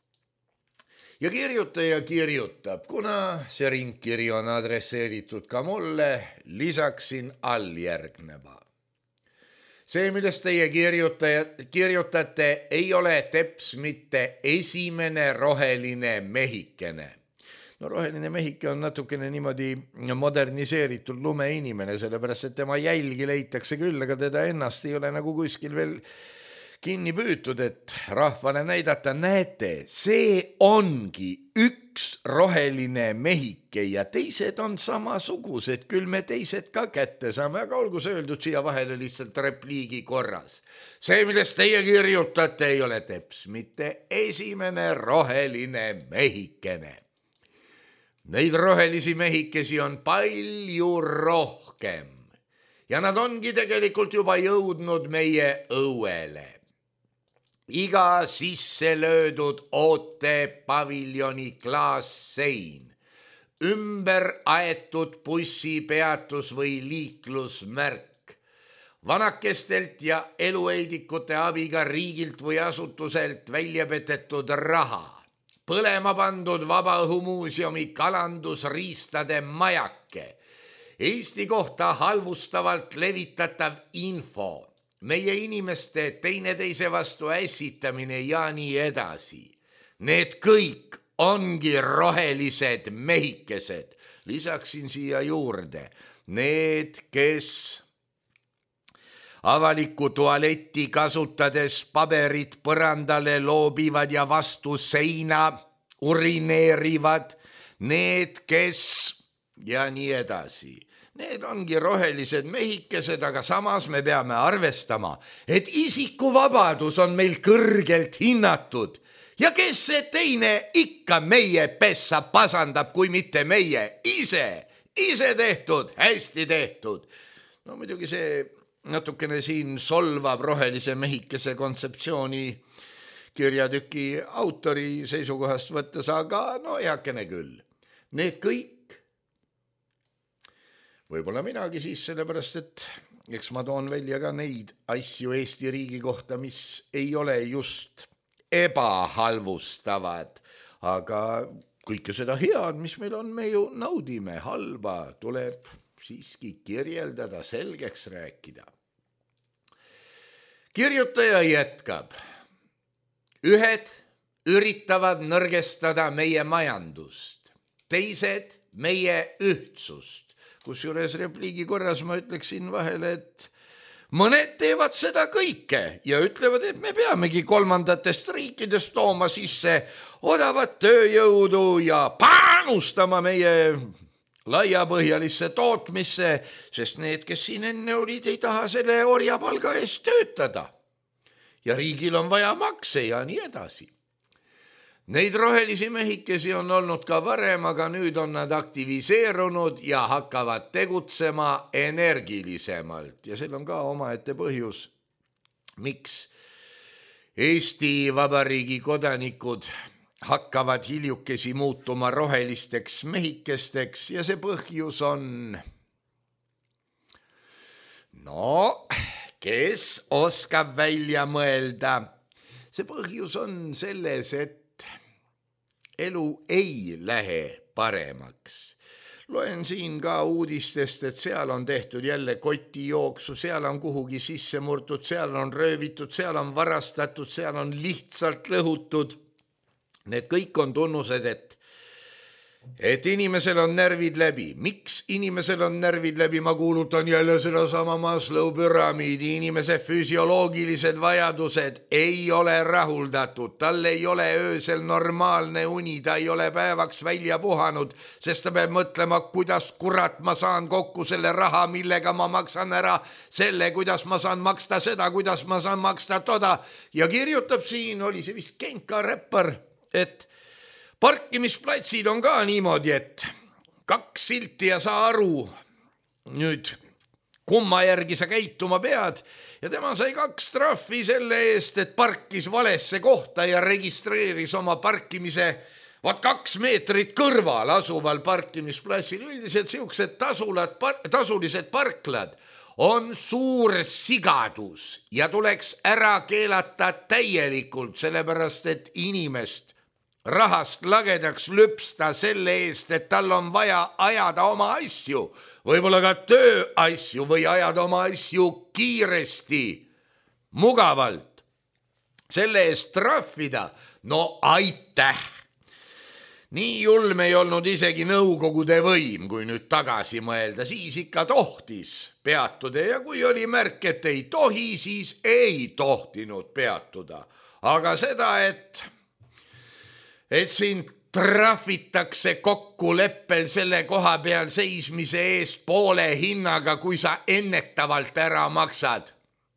Ja kirjutaja kirjutab, kuna see ringkiri on adresseeritud ka mulle, lisaksin alljärgneva. See, millest teie kirjutate, ei ole teps mitte esimene roheline mehikene. No roheline mehike on natukene niimoodi moderniseeritud lumeinimene, sellepärast, et tema jälgi leitakse küll, aga teda ennast ei ole nagu kuskil veel kinni püütud, et rahvale näidata, näete, see ongi üks roheline mehike ja teised on samasugused, küll me teised ka kätte saame, aga olgu see öeldud siia vahele lihtsalt repliigi korras. See, millest teie kirjutate, ei ole teps mitte esimene roheline mehikene. Neid rohelisi mehikesi on palju rohkem ja nad ongi tegelikult juba jõudnud meie õuele. Iga sisse löödud ootepaviljoni klaassein, ümber aetud bussipeatus või liiklusmärk, vanakestelt ja elueidikute abiga riigilt või asutuselt välja petetud raha, põlema pandud Vabaõhumuuseumi kalandusriistade majake, Eesti kohta halvustavalt levitatav info, meie inimeste teineteise vastu ässitamine ja nii edasi. Need kõik ongi rohelised mehikesed. Lisaksin siia juurde. Need, kes avalikku tualetti kasutades paberit põrandale loobivad ja vastu seina urineerivad. Need, kes ja nii edasi. Need ongi rohelised mehikesed, aga samas me peame arvestama, et isikuvabadus on meil kõrgelt hinnatud ja kes see teine ikka meie pessa pasandab, kui mitte meie ise ise tehtud, hästi tehtud. No muidugi see natukene siin solvab rohelise mehikese kontseptsiooni kirjatüki autori seisukohast võttes, aga no heakene küll. Need kõik, võib-olla minagi siis sellepärast, et eks ma toon välja ka neid asju Eesti riigi kohta, mis ei ole just ebahalvustavad, aga kõike seda head, mis meil on, me ju naudime, halba tuleb siiski kirjeldada, selgeks rääkida. Kirjutaja jätkab. Ühed üritavad nõrgestada meie majandust, teised meie ühtsust. Kusjuures repliigi korras ma ütleksin vahele, et mõned teevad seda kõike ja ütlevad, et me peamegi kolmandatest riikidest tooma sisse odavat tööjõudu ja panustama meie laiapõhjalisse tootmisse, sest need, kes siin enne olid, ei taha selle orjapalga eest töötada. Ja riigil on vaja makse ja nii edasi. Neid rohelisi mehikesi on olnud ka varem, aga nüüd on nad aktiviseerunud ja hakkavad tegutsema energilisemalt. Ja seal on ka omaette põhjus, miks Eesti Vabariigi kodanikud hakkavad hiljukesi muutuma rohelisteks mehikesteks ja see põhjus on, no, kes oskab välja mõelda. See põhjus on selles, et elu ei lähe paremaks. Loen siin ka uudistest, et seal on tehtud jälle kotijooksu, seal on kuhugi sisse murtud, seal on röövitud, seal on varastatud, seal on lihtsalt lõhutud. Need kõik on tunnused, et, et inimesel on närvid läbi. Miks inimesel on närvid läbi? Ma kuulutan jälle seda sama Maslow püramiidi. Inimese füsioloogilised vajadused ei ole rahuldatud. Tal ei ole öösel normaalne uni, ta ei ole päevaks välja puhanud, sest ta peab mõtlema, kuidas kurat ma saan kokku selle raha, millega ma maksan ära selle, kuidas ma saan maksta seda, kuidas ma saan maksta toda. Ja kirjutab siin, oli see vist Genka räppar, et parkimisplatsid on ka niimoodi, et kaks silti ja saa aru nüüd, kumma järgi sa käituma pead. Ja tema sai kaks trahvi selle eest, et parkis valesse kohta ja registreeris oma parkimise vaat kaks meetrit kõrval asuval parkimisplatsil. Üldiselt siuksed tasulad, tasulised parklad on suur sigadus ja tuleks ära keelata täielikult, sellepärast et inimest rahast lagedaks lüpsta selle eest, et tal on vaja ajada oma asju, võib-olla ka tööasju või ajada oma asju kiiresti, mugavalt. Selle eest trahvida, no aitäh. Nii julm ei olnud isegi nõukogude võim, kui nüüd tagasi mõelda, siis ikka tohtis peatuda ja kui oli märk, et ei tohi, siis ei tohtinud peatuda. Aga seda, et et siin trahvitakse kokkuleppel selle koha peal seismise eest poole hinnaga, kui sa ennetavalt ära maksad.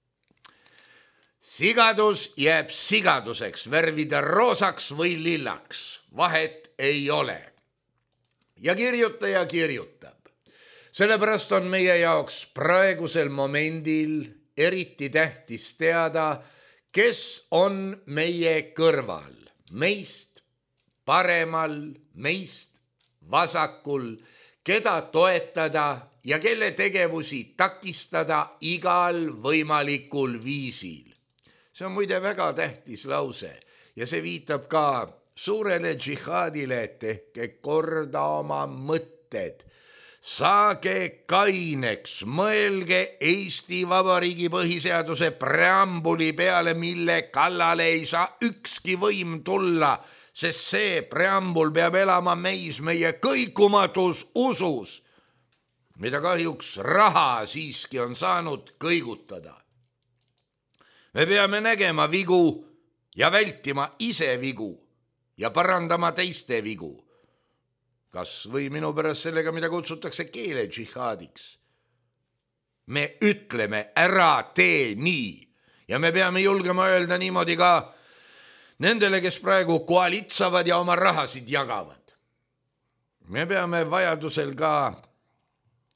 Sigadus jääb sigaduseks, värvida roosaks või lillaks, vahet ei ole. Ja kirjutaja kirjutab. Sellepärast on meie jaoks praegusel momendil eriti tähtis teada, kes on meie kõrval, meist paremal, meist vasakul, keda toetada ja kelle tegevusi takistada igal võimalikul viisil. See on muide väga tähtis lause ja see viitab ka suurele džihaadile, et tehke korda oma mõtted. Saage kaineks, mõelge Eesti Vabariigi põhiseaduse preambuli peale, mille kallale ei saa ükski võim tulla, sest see preambul peab elama meis meie kõikumatus usus, mida kahjuks raha siiski on saanud kõigutada. Me peame nägema vigu ja vältima ise vigu ja parandama teiste vigu. Kas või minu pärast sellega, mida kutsutakse keele džihaadiks. Me ütleme, ära tee nii ja me peame julgema öelda niimoodi ka nendele, kes praegu koalitsavad ja oma rahasid jagavad. Me peame vajadusel ka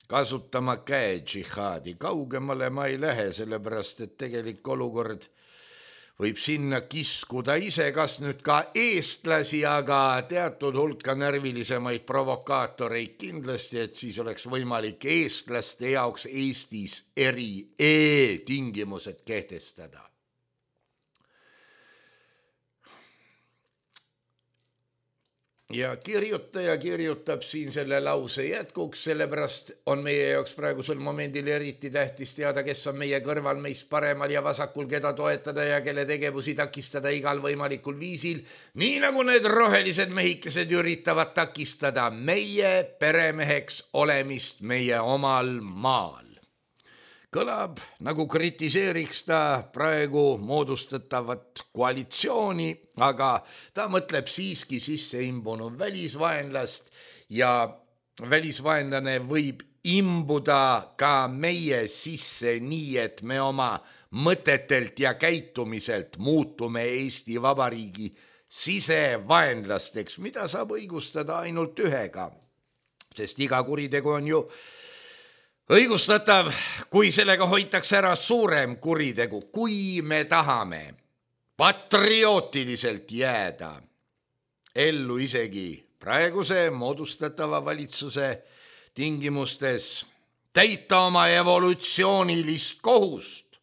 kasutama käe džihaadi. Kaugemale ma ei lähe, sellepärast et tegelik olukord võib sinna kiskuda ise, kas nüüd ka eestlasi, aga teatud hulka närvilisemaid provokaatoreid kindlasti, et siis oleks võimalik eestlaste jaoks Eestis eri e-tingimused kehtestada. Ja kirjutaja kirjutab siin selle lause jätkuks, sellepärast on meie jaoks praegusel momendil eriti tähtis teada, kes on meie kõrval, meist paremal ja vasakul, keda toetada ja kelle tegevusi takistada igal võimalikul viisil, nii nagu need rohelised mehikesed üritavad takistada meie peremeheks olemist meie omal maal. Kõlab nagu kritiseeriks ta praegu moodustatavat koalitsiooni, aga ta mõtleb siiski sisse imbunud välisvaenlast ja välisvaenlane võib imbuda ka meie sisse nii, et me oma mõtetelt ja käitumiselt muutume Eesti Vabariigi sisevaenlasteks, mida saab õigustada ainult ühega, sest iga kuritegu on ju õigustatav, kui sellega hoitakse ära suurem kuritegu, kui me tahame patriootiliselt jääda ellu isegi praeguse moodustatava valitsuse tingimustes, täita oma evolutsioonilist kohust,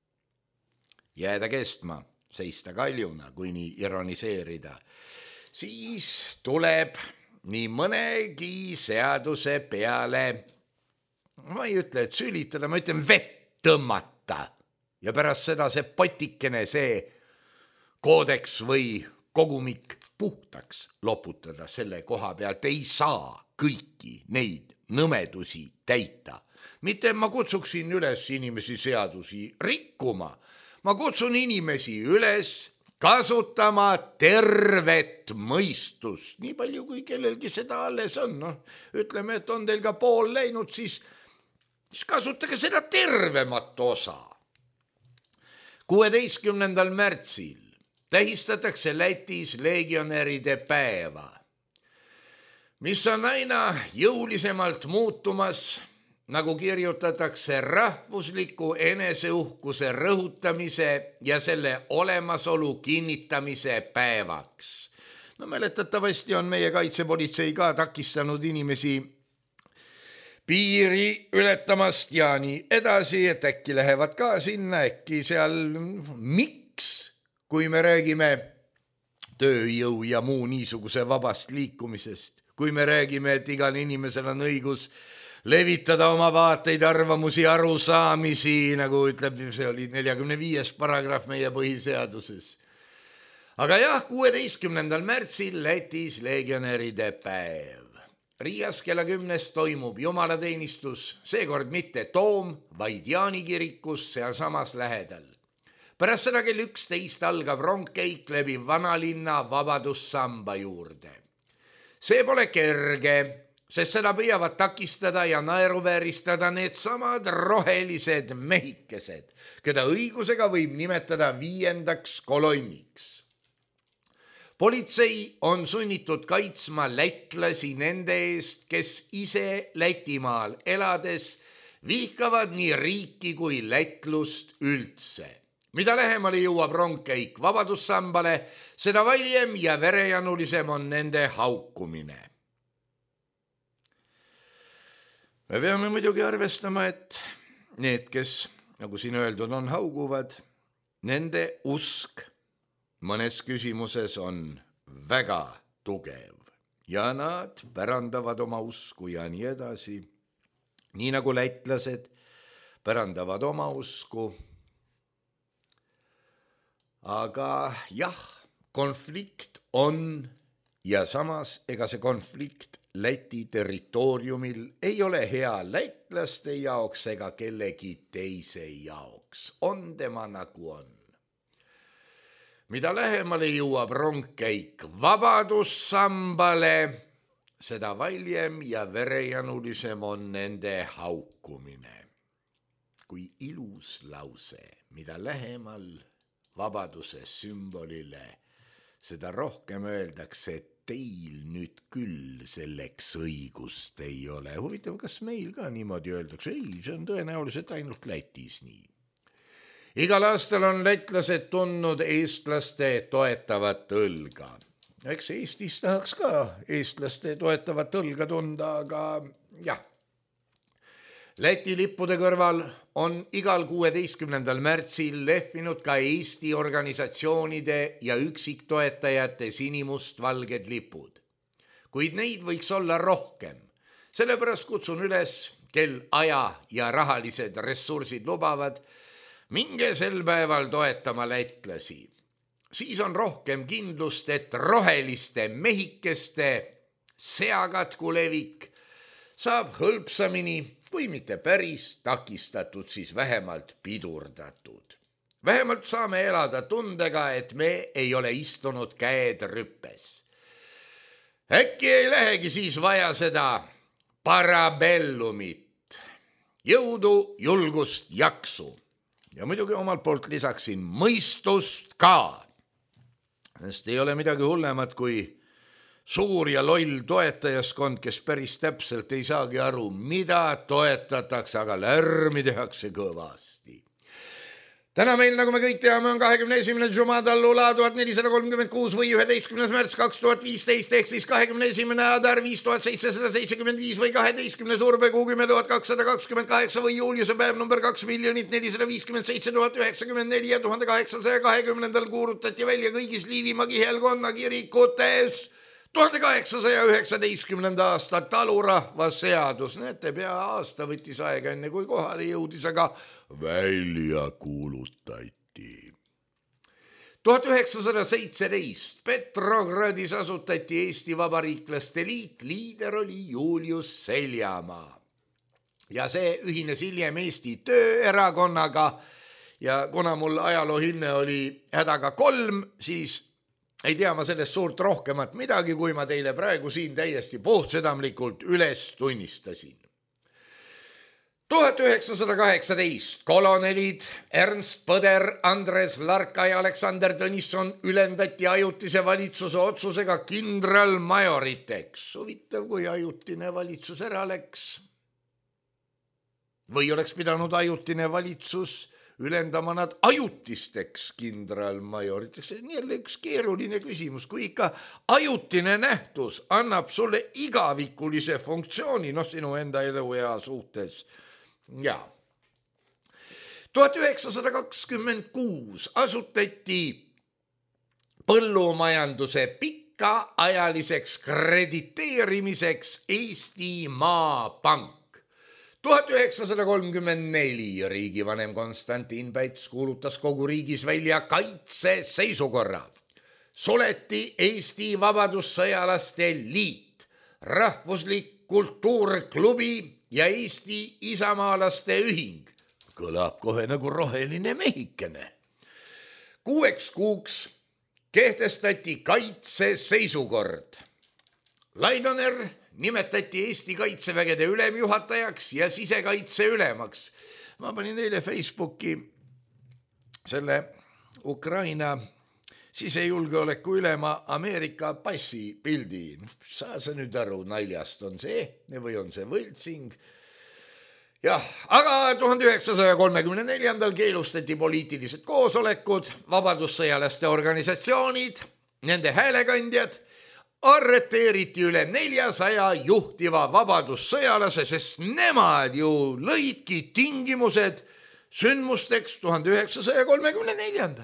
jääda kestma, seista kaljuna, kui nii ironiseerida, siis tuleb nii mõnegi seaduse peale, ma ei ütle, et sülitada, ma ütlen vett tõmmata ja pärast seda see potikene, see koodeks või kogumik puhtaks loputada selle koha pealt. Ei saa kõiki neid nõmedusi täita. Mitte ma kutsuksin üles inimesi seadusi rikkuma. Ma kutsun inimesi üles kasutama tervet mõistust. Nii palju, kui kellelgi seda alles on. No, ütleme, et on teil ka pool läinud, siis siis kasutage seda tervemat osa. kuueteistkümnendal märtsil tähistatakse Lätis legionäride päeva, mis on aina jõulisemalt muutumas, nagu kirjutatakse, rahvusliku eneseuhkuse rõhutamise ja selle olemasolu kinnitamise päevaks. No mäletatavasti on meie kaitsepolitsei ka takistanud inimesi piiri ületamast ja nii edasi, et äkki lähevad ka sinna, äkki seal, miks, kui me räägime tööjõu ja muu niisuguse vabast liikumisest, kui me räägime, et igal inimesel on õigus levitada oma vaateid, arvamusi, arusaamisi, nagu ütleb, see oli neljakümne viies paragrahv meie põhiseaduses. Aga jah, kuueteistkümnendal märtsil Lätis legionäride päev. Riias kella kümnest toimub jumalateenistus, seekord mitte Toom, vaid Jaani kirikus seal samas lähedal. Pärast seda kell üksteist algab rongkäik läbi vanalinna Vabadussamba juurde. See pole kerge, sest seda püüavad takistada ja naeruvääristada need samad rohelised mehikesed, keda õigusega võib nimetada viiendaks kolonniks. Politsei on sunnitud kaitsma lätlasi nende eest, kes ise Lätimaal elades vihkavad nii riiki kui lätlust üldse. Mida lähemale jõuab rongkäik Vabadussambale, seda valjem ja verejanulisem on nende haukumine. Me peame muidugi arvestama, et need, kes, nagu siin öeldud on, hauguvad, nende usk mõnes küsimuses on väga tugev ja nad pärandavad oma usku ja nii edasi. Nii nagu lätlased pärandavad oma usku. Aga jah, konflikt on ja samas ega see konflikt Läti territooriumil ei ole hea lätlaste jaoks ega kellegi teise jaoks. On tema nagu on. Mida lähemale jõuab rongkäik Vabadussambale, seda valjem ja verejanulisem on nende haukumine. Kui ilus lause, mida lähemal vabaduse sümbolile, seda rohkem öeldakse teil nüüd küll selleks õigust ei ole. Huvitav, kas meil ka niimoodi öeldakse? Ei, see on tõenäoliselt ainult Lätis nii. Igal aastal on lätlased tundnud eestlaste toetavat õlga. Eks Eestis tahaks ka eestlaste toetavat õlga tunda, aga jah. Läti lippude kõrval on igal kuueteistkümnendal märtsil lehvinud ka Eesti organisatsioonide ja üksiktoetajate sinimustvalged lipud. Kuid neid võiks olla rohkem. Sellepärast kutsun üles, kel aja ja rahalised ressursid lubavad, minge sel päeval toetama lätlasi. Siis on rohkem kindlust, et roheliste mehikeste seakatku levik saab hõlpsamini, kui mitte päris takistatud, siis vähemalt pidurdatud. Vähemalt saame elada tundega, et me ei ole istunud käed rüppes. Äkki ei lähegi siis vaja seda parabellumit. Jõudu, julgust, jaksu. Ja muidugi omalt poolt lisaksin mõistust ka. Sest ei ole midagi hullemat kui suur ja loll toetajaskond, kes päris täpselt ei saagi aru, mida toetatakse, aga lärmi tehakse kõvasti. Täna meil, nagu me kõik teame, on kahekümne esimene Jumada Lula tuhat nelisada kolmkümmend kuus või üheteistkümnes märts kaks tuhat viisteist ehk siis kahekümne esimene Adar viis tuhat seitsesada seitsekümmend viis või kaheteistkümne Suurpegu kümme tuhat kakssada kakskümmend kaheksa või Juuliuse päev number kaks miljonit nelisada viiskümmend seitse tuhat üheksakümmend neli ja tuhande kaheksasaja kahekümnendal kuulutati välja kõigis Liivimaa kihelkonna kirikutes tuhande kaheksasaja üheksateistkümnenda aasta talurahva seadus. Näete, pea aasta võttis aega enne kui kohale jõudis, aga välja kuulutati. tuhat üheksasada seitseteist Petrogradis asutati Eesti Vabariiklaste Liit, liider oli Julius Seljamaa. Ja see ühines hiljem Eesti Tööerakonnaga ja kuna mul ajaloohinne oli hädaga kolm, siis ei tea ma sellest suurt rohkemat midagi, kui ma teile praegu siin täiesti puhtsüdamlikult üles tunnistasin. tuhat üheksasada kaheksateist kolonelid Ernst Põder, Andres Larka ja Aleksander Tõnisson ülendati ajutise valitsuse otsusega kindralmajoriteks. Huvitav, kui ajutine valitsus ära läks. Või oleks pidanud ajutine valitsus ülendama nad ajutisteks kindralmajoriteks. See on jälle üks keeruline küsimus, kui ikka ajutine nähtus annab sulle igavikulise funktsiooni, noh sinu enda eluea suhtes. Ja. tuhat üheksasada kakskümmend kuus asutati põllumajanduse pikaajaliseks krediteerimiseks Eesti Maapank. tuhat üheksasada kolmkümmend neli riigivanem Konstantin Päts kuulutas kogu riigis välja kaitseseisukorra. Suleti Eesti Vabadussõjalaste Liit, Rahvuslik Kultuurklubi ja Eesti Isamaalaste Ühing. Kõlab kohe nagu roheline mehikene. Kuueks kuuks kehtestati kaitseseisukord. Laidoner nimetati Eesti kaitsevägede ülemjuhatajaks ja sisekaitse ülemaks. Ma panin teile Facebooki selle Ukraina sisejulgeoleku ülema Ameerika passi pildi. Saa sa nüüd aru, naljast on see või on see võltsing? Jah, aga tuhande üheksasaja kolmekümne neljandal keelustati poliitilised koosolekud, vabadussõjalaste organisatsioonid, nende häälekandjad, arreteeriti üle neljasaja juhtiva vabadussõjalase, sest nemad ju lõidki tingimused sündmusteks tuhande üheksasaja kolmekümne neljandal.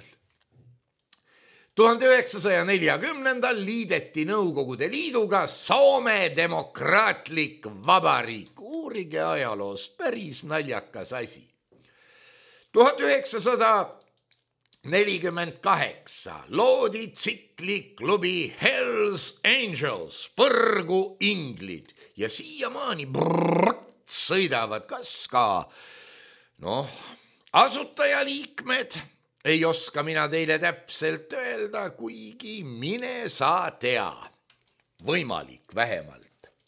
tuhande üheksasaja neljakümnendal liideti Nõukogude Liiduga Soome Demokraatlik Vabariik. Uurige ajaloost, päris naljakas asi. tuhat üheksasada nelikümmend kaheksa loodi tsikliklubi Hells Angels, põrgu inglid ja siiamaani brrrt, sõidavad kas ka. Noh, asutajaliikmed ei oska mina teile täpselt öelda, kuigi mine sa tea. Võimalik vähemalt.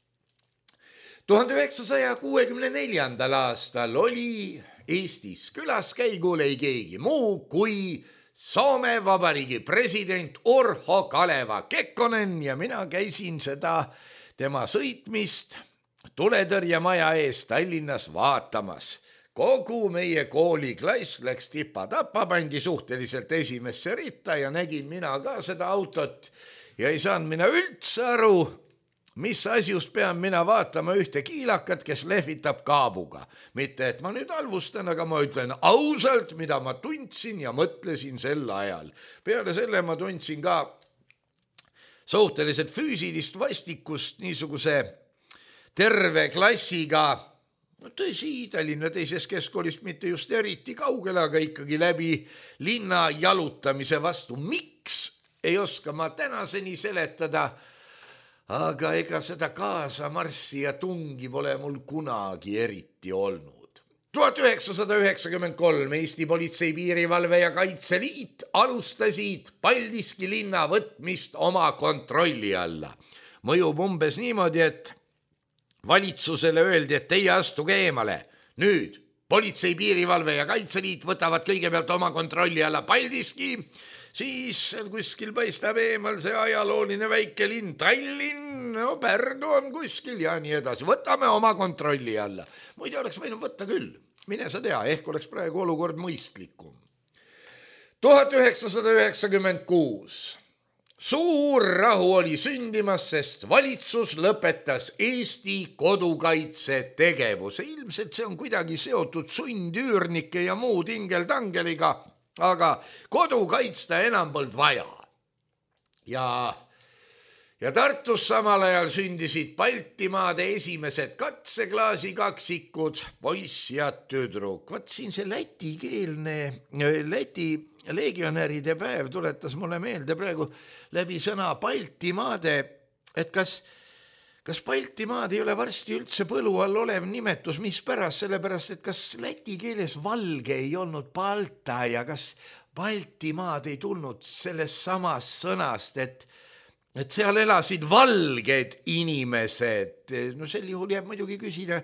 tuhande üheksasaja kuuekümne neljandal aastal oli Eestis külaskäigul ei keegi muu kui Soome Vabariigi president Urho Kaleva Kekkonen ja mina käisin seda tema sõitmist tuletõrjemaja ees Tallinnas vaatamas. Kogu meie kooliklass läks tipa-tapa, pandi suhteliselt esimesse ritta ja nägin mina ka seda autot ja ei saanud mina üldse aru, mis asjus pean mina vaatama ühte kiilakat, kes lehvitab kaabuga. Mitte, et ma nüüd halvustan, aga ma ütlen ausalt, mida ma tundsin ja mõtlesin sel ajal. Peale selle ma tundsin ka suhteliselt füüsilist vastikust niisuguse terve klassiga. No tõsi, Tallinna teises keskkoolist mitte just eriti kaugele, aga ikkagi läbi linna jalutamise vastu. Miks? Ei oska ma tänaseni seletada, aga ega seda kaasa marssi ja tungi pole mul kunagi eriti olnud. tuhat üheksasada üheksakümmend kolm Eesti Politsei, Piirivalve ja Kaitseliit alustasid Paldiski linna võtmist oma kontrolli alla. Mõjub umbes niimoodi, et valitsusele öeldi, et teie astuge eemale. Nüüd Politsei, Piirivalve ja Kaitseliit võtavad kõigepealt oma kontrolli alla Paldiski, siis kuskil paistab eemal see ajalooline väike linn Tallinn, no Pärnu on kuskil ja nii edasi. Võtame oma kontrolli alla. Muide oleks võinud võtta küll. Mine sa tea, ehk oleks praegu olukord mõistlikum. tuhat üheksasada üheksakümmend kuus Suur rahu oli sündimas, sest valitsus lõpetas Eesti kodukaitse tegevuse. Ilmselt see on kuidagi seotud sundüürnike ja muu tingeltangeliga, aga kodu kaitsta enam polnud vaja. Ja, ja Tartus samal ajal sündisid Baltimaade esimesed katseklaasi kaksikud, poiss ja tüdruk. Vat siin see lätikeelne, Läti legionäride päev tuletas mulle meelde praegu läbi sõna Baltimaade, et kas, kas Baltimaad ei ole varsti üldse põlu all olev nimetus, mis pärast, sellepärast, et kas läti keeles valge ei olnud Balta ja kas Baltimaad ei tulnud sellest samast sõnast, et, et seal elasid valged inimesed. No sel juhul jääb muidugi küsida,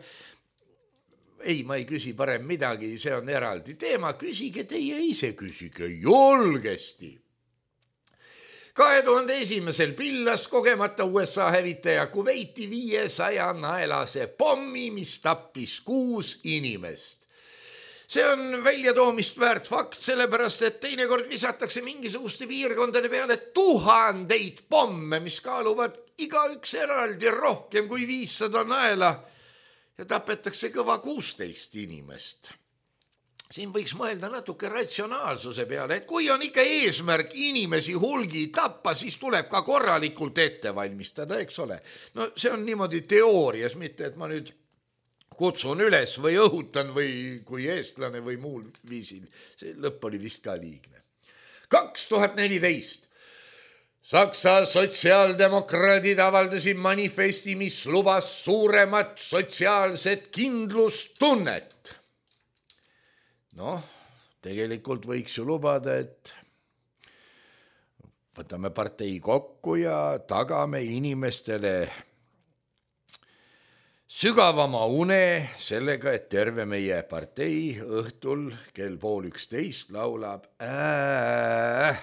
ei, ma ei küsi parem midagi, see on eraldi teema, küsige teie ise, küsige julgesti. kahe tuhande esimesel pillas kogemata U S A hävitaja Kuveiti viiesaja naelase pommi, mis tappis kuus inimest. See on väljatoomist väärt fakt, sellepärast, et teinekord visatakse mingisuguste piirkondade peale tuhandeid pomme, mis kaaluvad iga üks eraldi rohkem kui viissada naela ja tapetakse kõva kuusteist inimest. Siin võiks mõelda natuke ratsionaalsuse peale, et kui on ikka eesmärk inimesi hulgi tappa, siis tuleb ka korralikult ette valmistada, eks ole. No see on niimoodi teoorias, mitte et ma nüüd kutsun üles või õhutan või kui eestlane või muul viisil. See lõpp oli vist ka liigne. kaks tuhat neliteist Saksa sotsiaaldemokraadid avaldasid manifesti, mis lubas suuremat sotsiaalset kindlustunnet. Noh, tegelikult võiks ju lubada, et võtame partei kokku ja tagame inimestele sügavama une sellega, et terve meie partei õhtul kell pool üksteist laulab äh,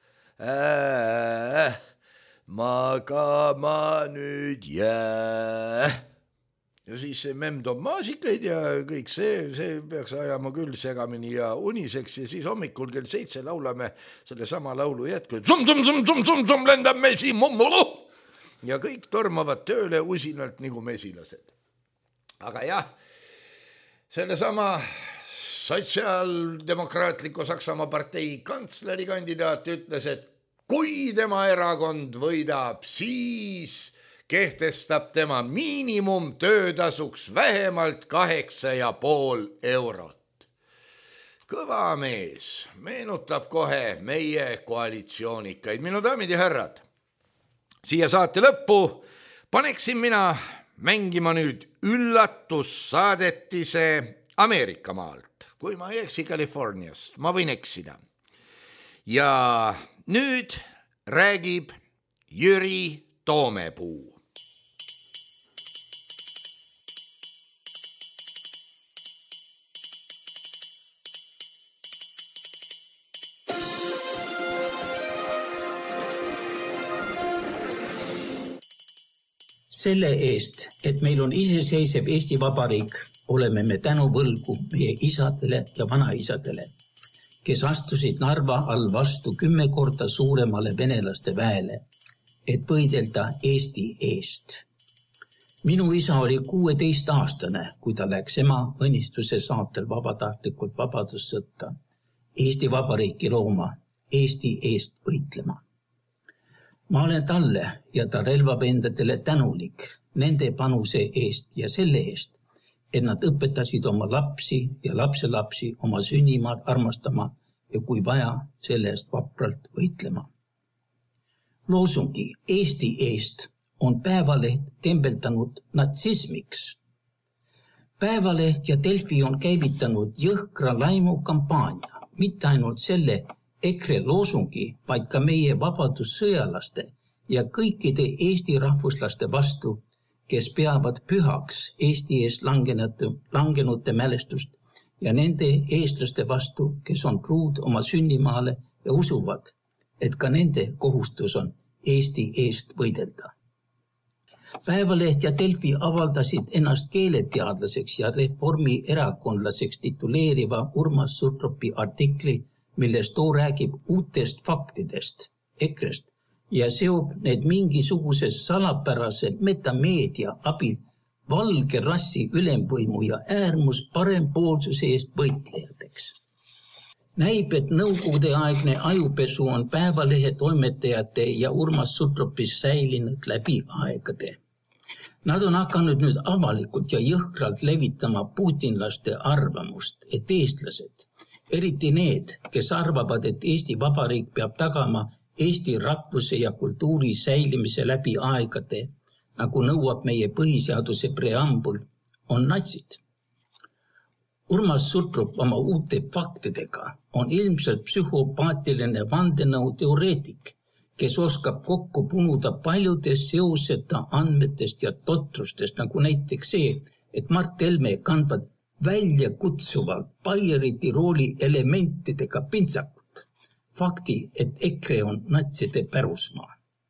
äh, magama nüüd jää. Ja siis see memm toob maasikaid ja kõik see, see peaks ajama küll segamini ja uniseks ja siis hommikul kell seitse laulame selle sama laulu jätku. Zum, zum, zum, zum, zum, zum, lendab mesi, mummulu. Ja kõik tormavad tööle usinalt nagu mesilased. Aga jah, selle sama sotsiaaldemokraatliku Saksamaa partei kantslerikandidaat ütles, et kui tema erakond võidab, siis kehtestab tema miinimum töötasuks vähemalt kaheksa ja pool eurot. Kõva mees, meenutab kohe meie koalitsioonikaid. Minu daamid ja härrad, siia saate lõppu paneksin mina mängima nüüd üllatussaadetise Ameerika maalt, kui ma ei eksi Californiast, ma võin eksida. Ja nüüd räägib Jüri Toomepuu. Selle eest, et meil on iseseisev Eesti Vabariik, oleme me tänu võlgu meie isadele ja vanaisadele, kes astusid Narva all vastu kümme korda suuremale venelaste väele, et võidelda Eesti eest. Minu isa oli kuueteist aastane, kui ta läks ema õnnistuse saatel vabatahtlikult vabadussõtta, Eesti Vabariiki looma, Eesti eest võitlema. Ma olen talle ja ta relvavendadele tänulik nende panuse eest ja selle eest, et nad õpetasid oma lapsi ja lapselapsi oma sünnimaad armastama ja kui vaja, selle eest vapralt võitlema. Loosungi Eesti eest on Päevaleht tembeldanud natsismiks. Päevaleht ja Delfi on käivitanud jõhkra laimu kampaania, mitte ainult selle EKRE loosungi, vaid ka meie vabadussõjalaste ja kõikide Eesti rahvuslaste vastu, kes peavad pühaks Eesti eest langenute, langenute mälestust ja nende eestlaste vastu, kes on truud oma sünnimaale ja usuvad, et ka nende kohustus on Eesti eest võidelda. Päevaleht ja Delfi avaldasid ennast keeleteadlaseks ja reformierakondlaseks tituleeriva Urmas Sutropi artikli, milles too räägib uutest faktidest EKRE-st ja seob need mingisuguse salapärase metameedia abil valge rassi ülemvõimu ja äärmus parempoolsuse eest võitlejateks. Näib, et nõukogudeaegne ajupesu on Päevalehe toimetajate ja Urmas Sutropis säilinud läbi aegade. Nad on hakanud nüüd avalikult ja jõhkralt levitama putinlaste arvamust, et eestlased, eriti need, kes arvavad, et Eesti Vabariik peab tagama Eesti rahvuse ja kultuuri säilimise läbi aegade, nagu nõuab meie põhiseaduse preambul, on natsid. Urmas Sutrop oma uute faktidega on ilmselt psühhopaatiline vandenõu teoreetik, kes oskab kokku punuda paljudes seoseta andmetest ja totrustest, nagu näiteks see, et Mart Helme kandvad välja kutsuvalt Baieri-Tirooli elementidega pintsakut. Fakti, et EKRE on natside pärusmaa.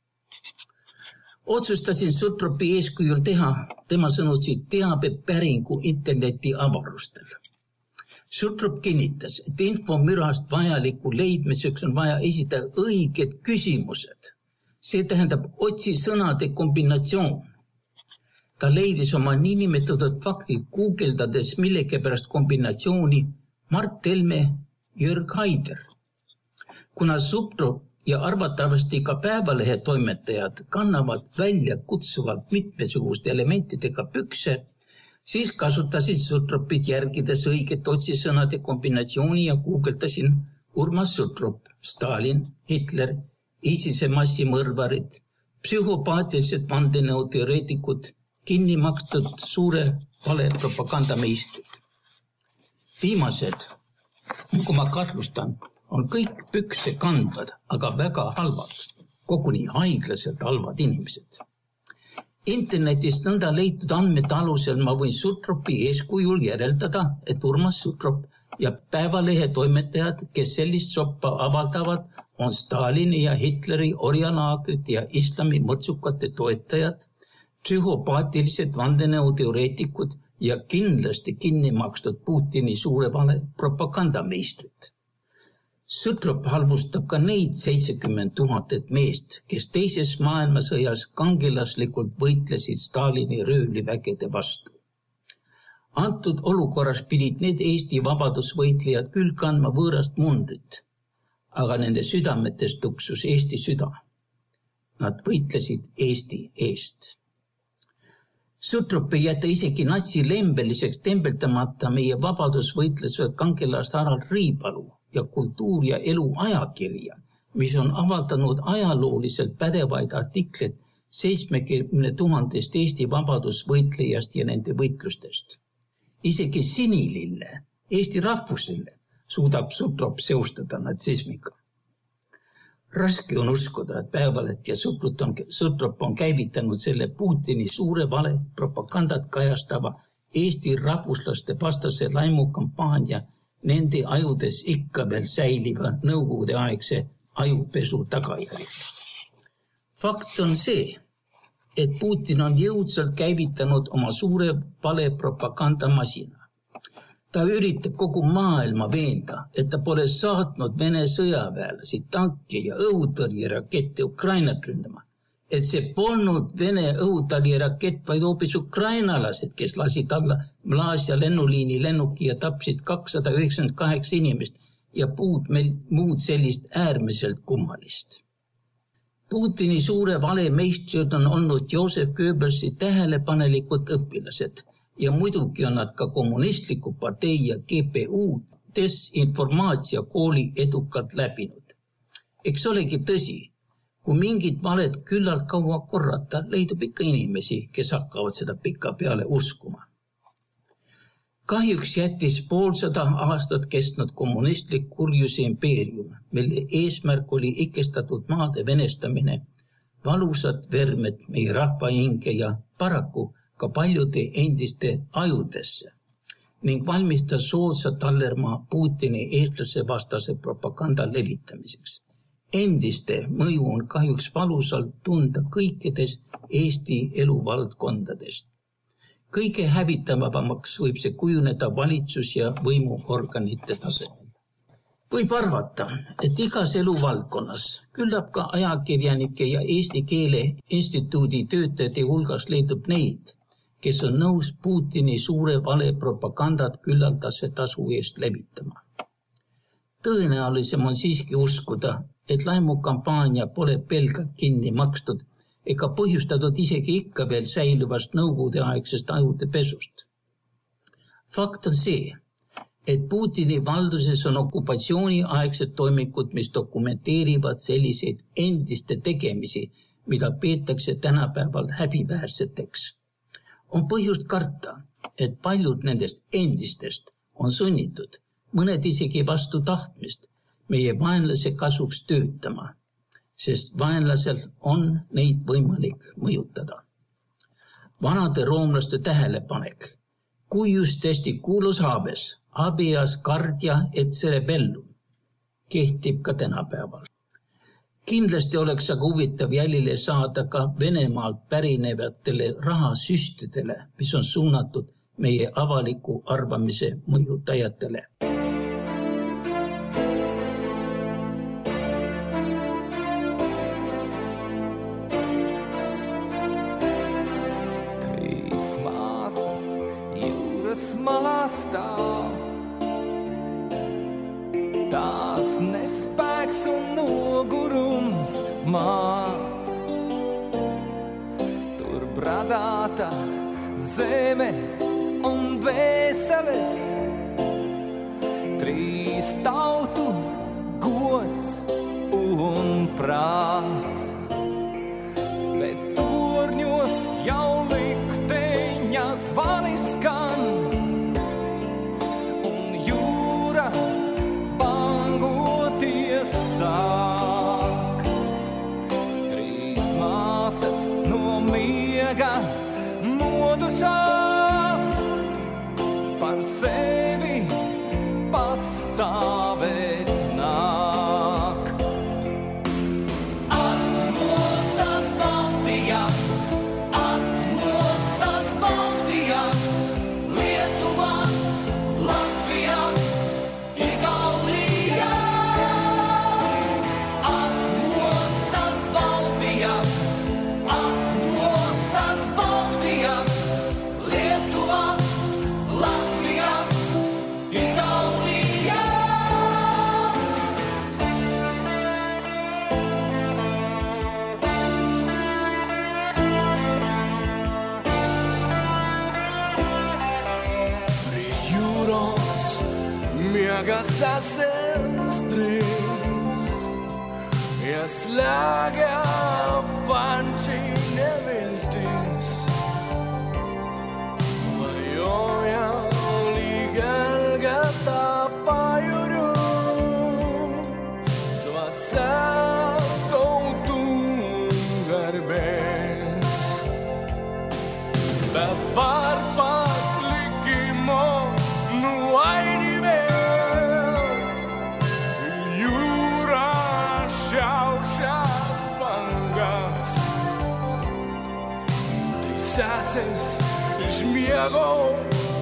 Otsustasin Sutropi eeskujul teha tema sõnutsi teabepäringu interneti avarustel. Sutrop kinnitas, et infomürast vajaliku leidmiseks on vaja esitada õiged küsimused. See tähendab otsi sõnade kombinatsioon. Ta leidis oma niinimetatud faktid guugeldades millegipärast kombinatsiooni Mart Helme, Jörg Haider. Kuna Sutrop ja arvatavasti ka Päevalehe toimetajad kannavad välja kutsuvalt mitmesuguste elementidega pükse, siis kasutasin Sutropit järgides õiget otsisõnade kombinatsiooni ja guugeldasin Urmas Sutrop, Stalin, Hitler, ISISe massimõrvarid, psühhopaatilised vandenõuteoreetikud, kinni makstud suure vale propagandameistrid. Viimased, kui ma kahtlustan, on kõik pükse kandvad, aga väga halvad, koguni haiglaselt halvad inimesed. Internetis nõnda leitud andmete alusel ma võin Sutropi eeskujul järeldada, et Urmas Sutrop ja Päevalehe toimetajad, kes sellist soppa avaldavad, on Stalini ja Hitleri orjalaagrid ja islami mõrtsukate toetajad, psühhopaatilised vandenõuteoreetikud ja kindlasti kinni makstud Putini suure vale propagandameistrid. Sutrop halvustab ka neid seitsekümmend tuhandet meest, kes teises maailmasõjas kangelaslikult võitlesid Stalini röövlivägede vastu. Antud olukorras pidid need Eesti vabadusvõitlejad küll kandma võõrast mundrit, aga nende südametes tuksus Eesti süda. Nad võitlesid Eesti eest. Sutrop ei jäta isegi natsilembeliseks tembeldamata meie vabadusvõitluse kangelast Harald Riipalu ja kultuur- ja elu ajakirja, mis on avaldanud ajalooliselt pädevaid artikleid seitsmekümne tuhandest Eesti vabadusvõitlejast ja nende võitlustest. Isegi sinilille, Eesti rahvuslille suudab Sutrop seostada natsismiga. Raske on uskuda, et Päevaleht ja Sutrop on käivitanud selle Putini suure vale propagandat kajastava Eesti rahvuslaste vastase laimukampaania nende ajudes ikka veel säiliva nõukogudeaegse ajupesu tagajärjel. Fakt on see, et Putin on jõudsalt käivitanud oma suure valepropagandamasina. Ta üritab kogu maailma veenda, et ta pole saatnud Vene sõjaväelasi, tanki ja õhutõrjerakette Ukrainat ründama. Et see polnud Vene õhutõrjerakett, vaid hoopis ukrainalased, kes lasid alla Mlaasja lennuliini lennuki ja tapsid kakssada üheksakümmend kaheksa inimest ja puud meil muud sellist äärmiselt kummalist. Putini suure valemeistrid on olnud Joseph Goebbelsi tähelepanelikud õpilased ja muidugi on nad ka kommunistliku partei ja G P U desinformaatsia kooli edukalt läbinud. Eks olegi tõsi, kui mingid valed küllalt kaua korrata, leidub ikka inimesi, kes hakkavad seda pika peale uskuma. Kahjuks jättis poolsada aastat kestnud kommunistlik kurjuse impeerium, mille eesmärk oli ikestatud maade venestamine, valusad vermed meie rahva hinge ja paraku ka paljude endiste ajudesse ning valmistas soodsat tallermaa Putini eestlase vastase propaganda levitamiseks. Endiste mõju on kahjuks valusalt tunda kõikides Eesti eluvaldkondadest. Kõige hävitavamaks võib see kujuneda valitsus- ja võimuorganite tasemel. Võib arvata, et igas eluvaldkonnas, küllap ka ajakirjanike ja Eesti Keele Instituudi töötajate hulgas leidub neid, kes on nõus Putini suure vale propagandat küllaldase tasu eest levitama. Tõenäolisem on siiski uskuda, et laimukampaania pole pelgalt kinni makstud ega põhjustatud isegi ikka veel säiluvast nõukogudeaegsest ajude pesust. Fakt on see, et Putini valduses on okupatsiooniaegsed toimikud, mis dokumenteerivad selliseid endiste tegemisi, mida peetakse tänapäeval häbiväärseteks. On põhjust karta, et paljud nendest endistest on sunnitud, mõned isegi vastu tahtmist, meie vaenlase kasuks töötama, sest vaenlasel on neid võimalik mõjutada. Vanade roomlaste tähelepanek, kui just testi kuulus haabes, habeas cardia et cerebellum, kehtib ka tänapäeval. Kindlasti oleks aga huvitav jälile saada ka Venemaalt pärinevatele rahasüstidele, mis on suunatud meie avaliku arvamise mõjutajatele. Tās nespēks un nogurums māc. Tur bradāta zeme un vēseles, trīs tautu gods un prāts. Bet torņos jau likteņa zvani skan, sāk. Trīs māsas no miega modušās, par sevi pastāvēt nāk. Atmostas Baltijā, atmostas Baltijā, Lietuvā, Latvijā, Igaunijā. Sestris, ja slēgā panči neviltis, vajoja līgelgata pajuru, dvasā tautu garbēs. Bet var paslikimo nu aini vēl, Santiago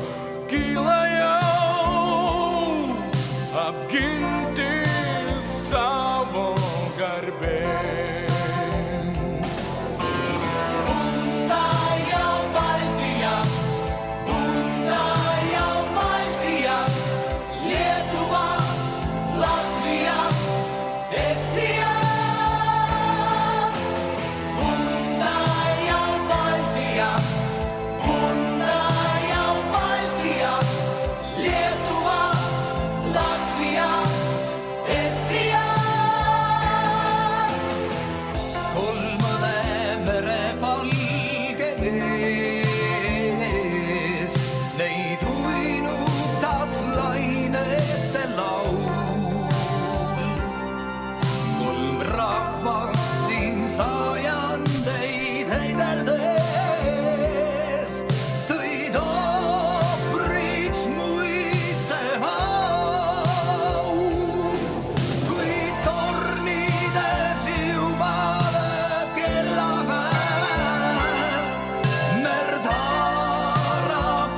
Kilajau apginti savo garbės. Bunda jau Baltija, bunda jau Baltija, Lietuva, Latvija, Estija. Bunda jau Baltija, bunda jau Baltija, Lietuva, Latvija, Estija. Kolmõne mere palge mees, neid uinutas lainete laul. Kolm rahvast siin sajandeid heideldes tõid ohvriks muiste hau. Kuid tornides juba lööb kellahääl, merd haarab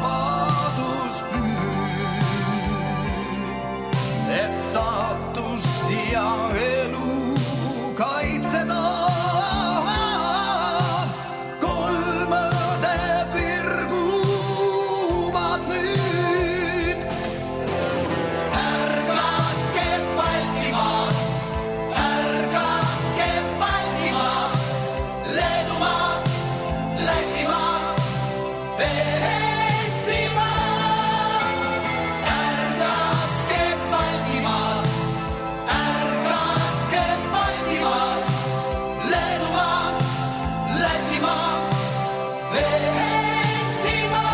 vabaduspüür, et saatust ja elu kaitseda. Kolmõde virguvad nüüd. Ärgake Baltimaad, ärgake Baltimaad, Leedumaa, Lätimaa, Eestimaa. Ärgake Baltimaad, ärgake Baltimaad, Leedumaa, Lätimaa, Eestimaa.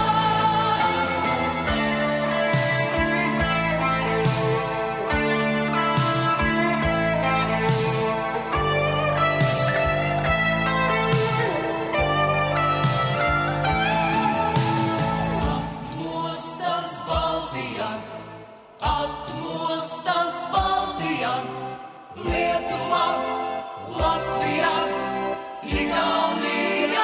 Atmostas Baltija, atmostas Baltija, Lietuva, Latvija, Igaunija.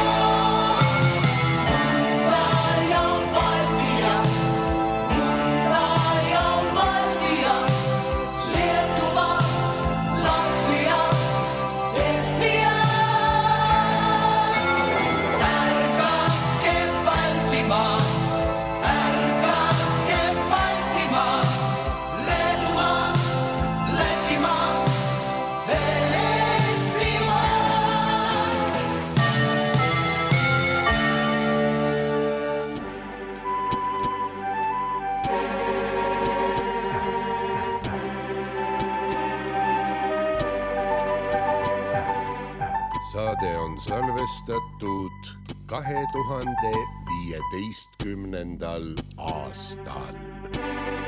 Bunda jau Baltija, bunda jau Baltija, Lietuva, Latvija, Estija. Ärgake Baltimaad, ärgake Baltimaad, Leedumaa, Lätimaa, Eestimaa. Saade on salvestatud kahe tuhande viieteistkümnendal aastal.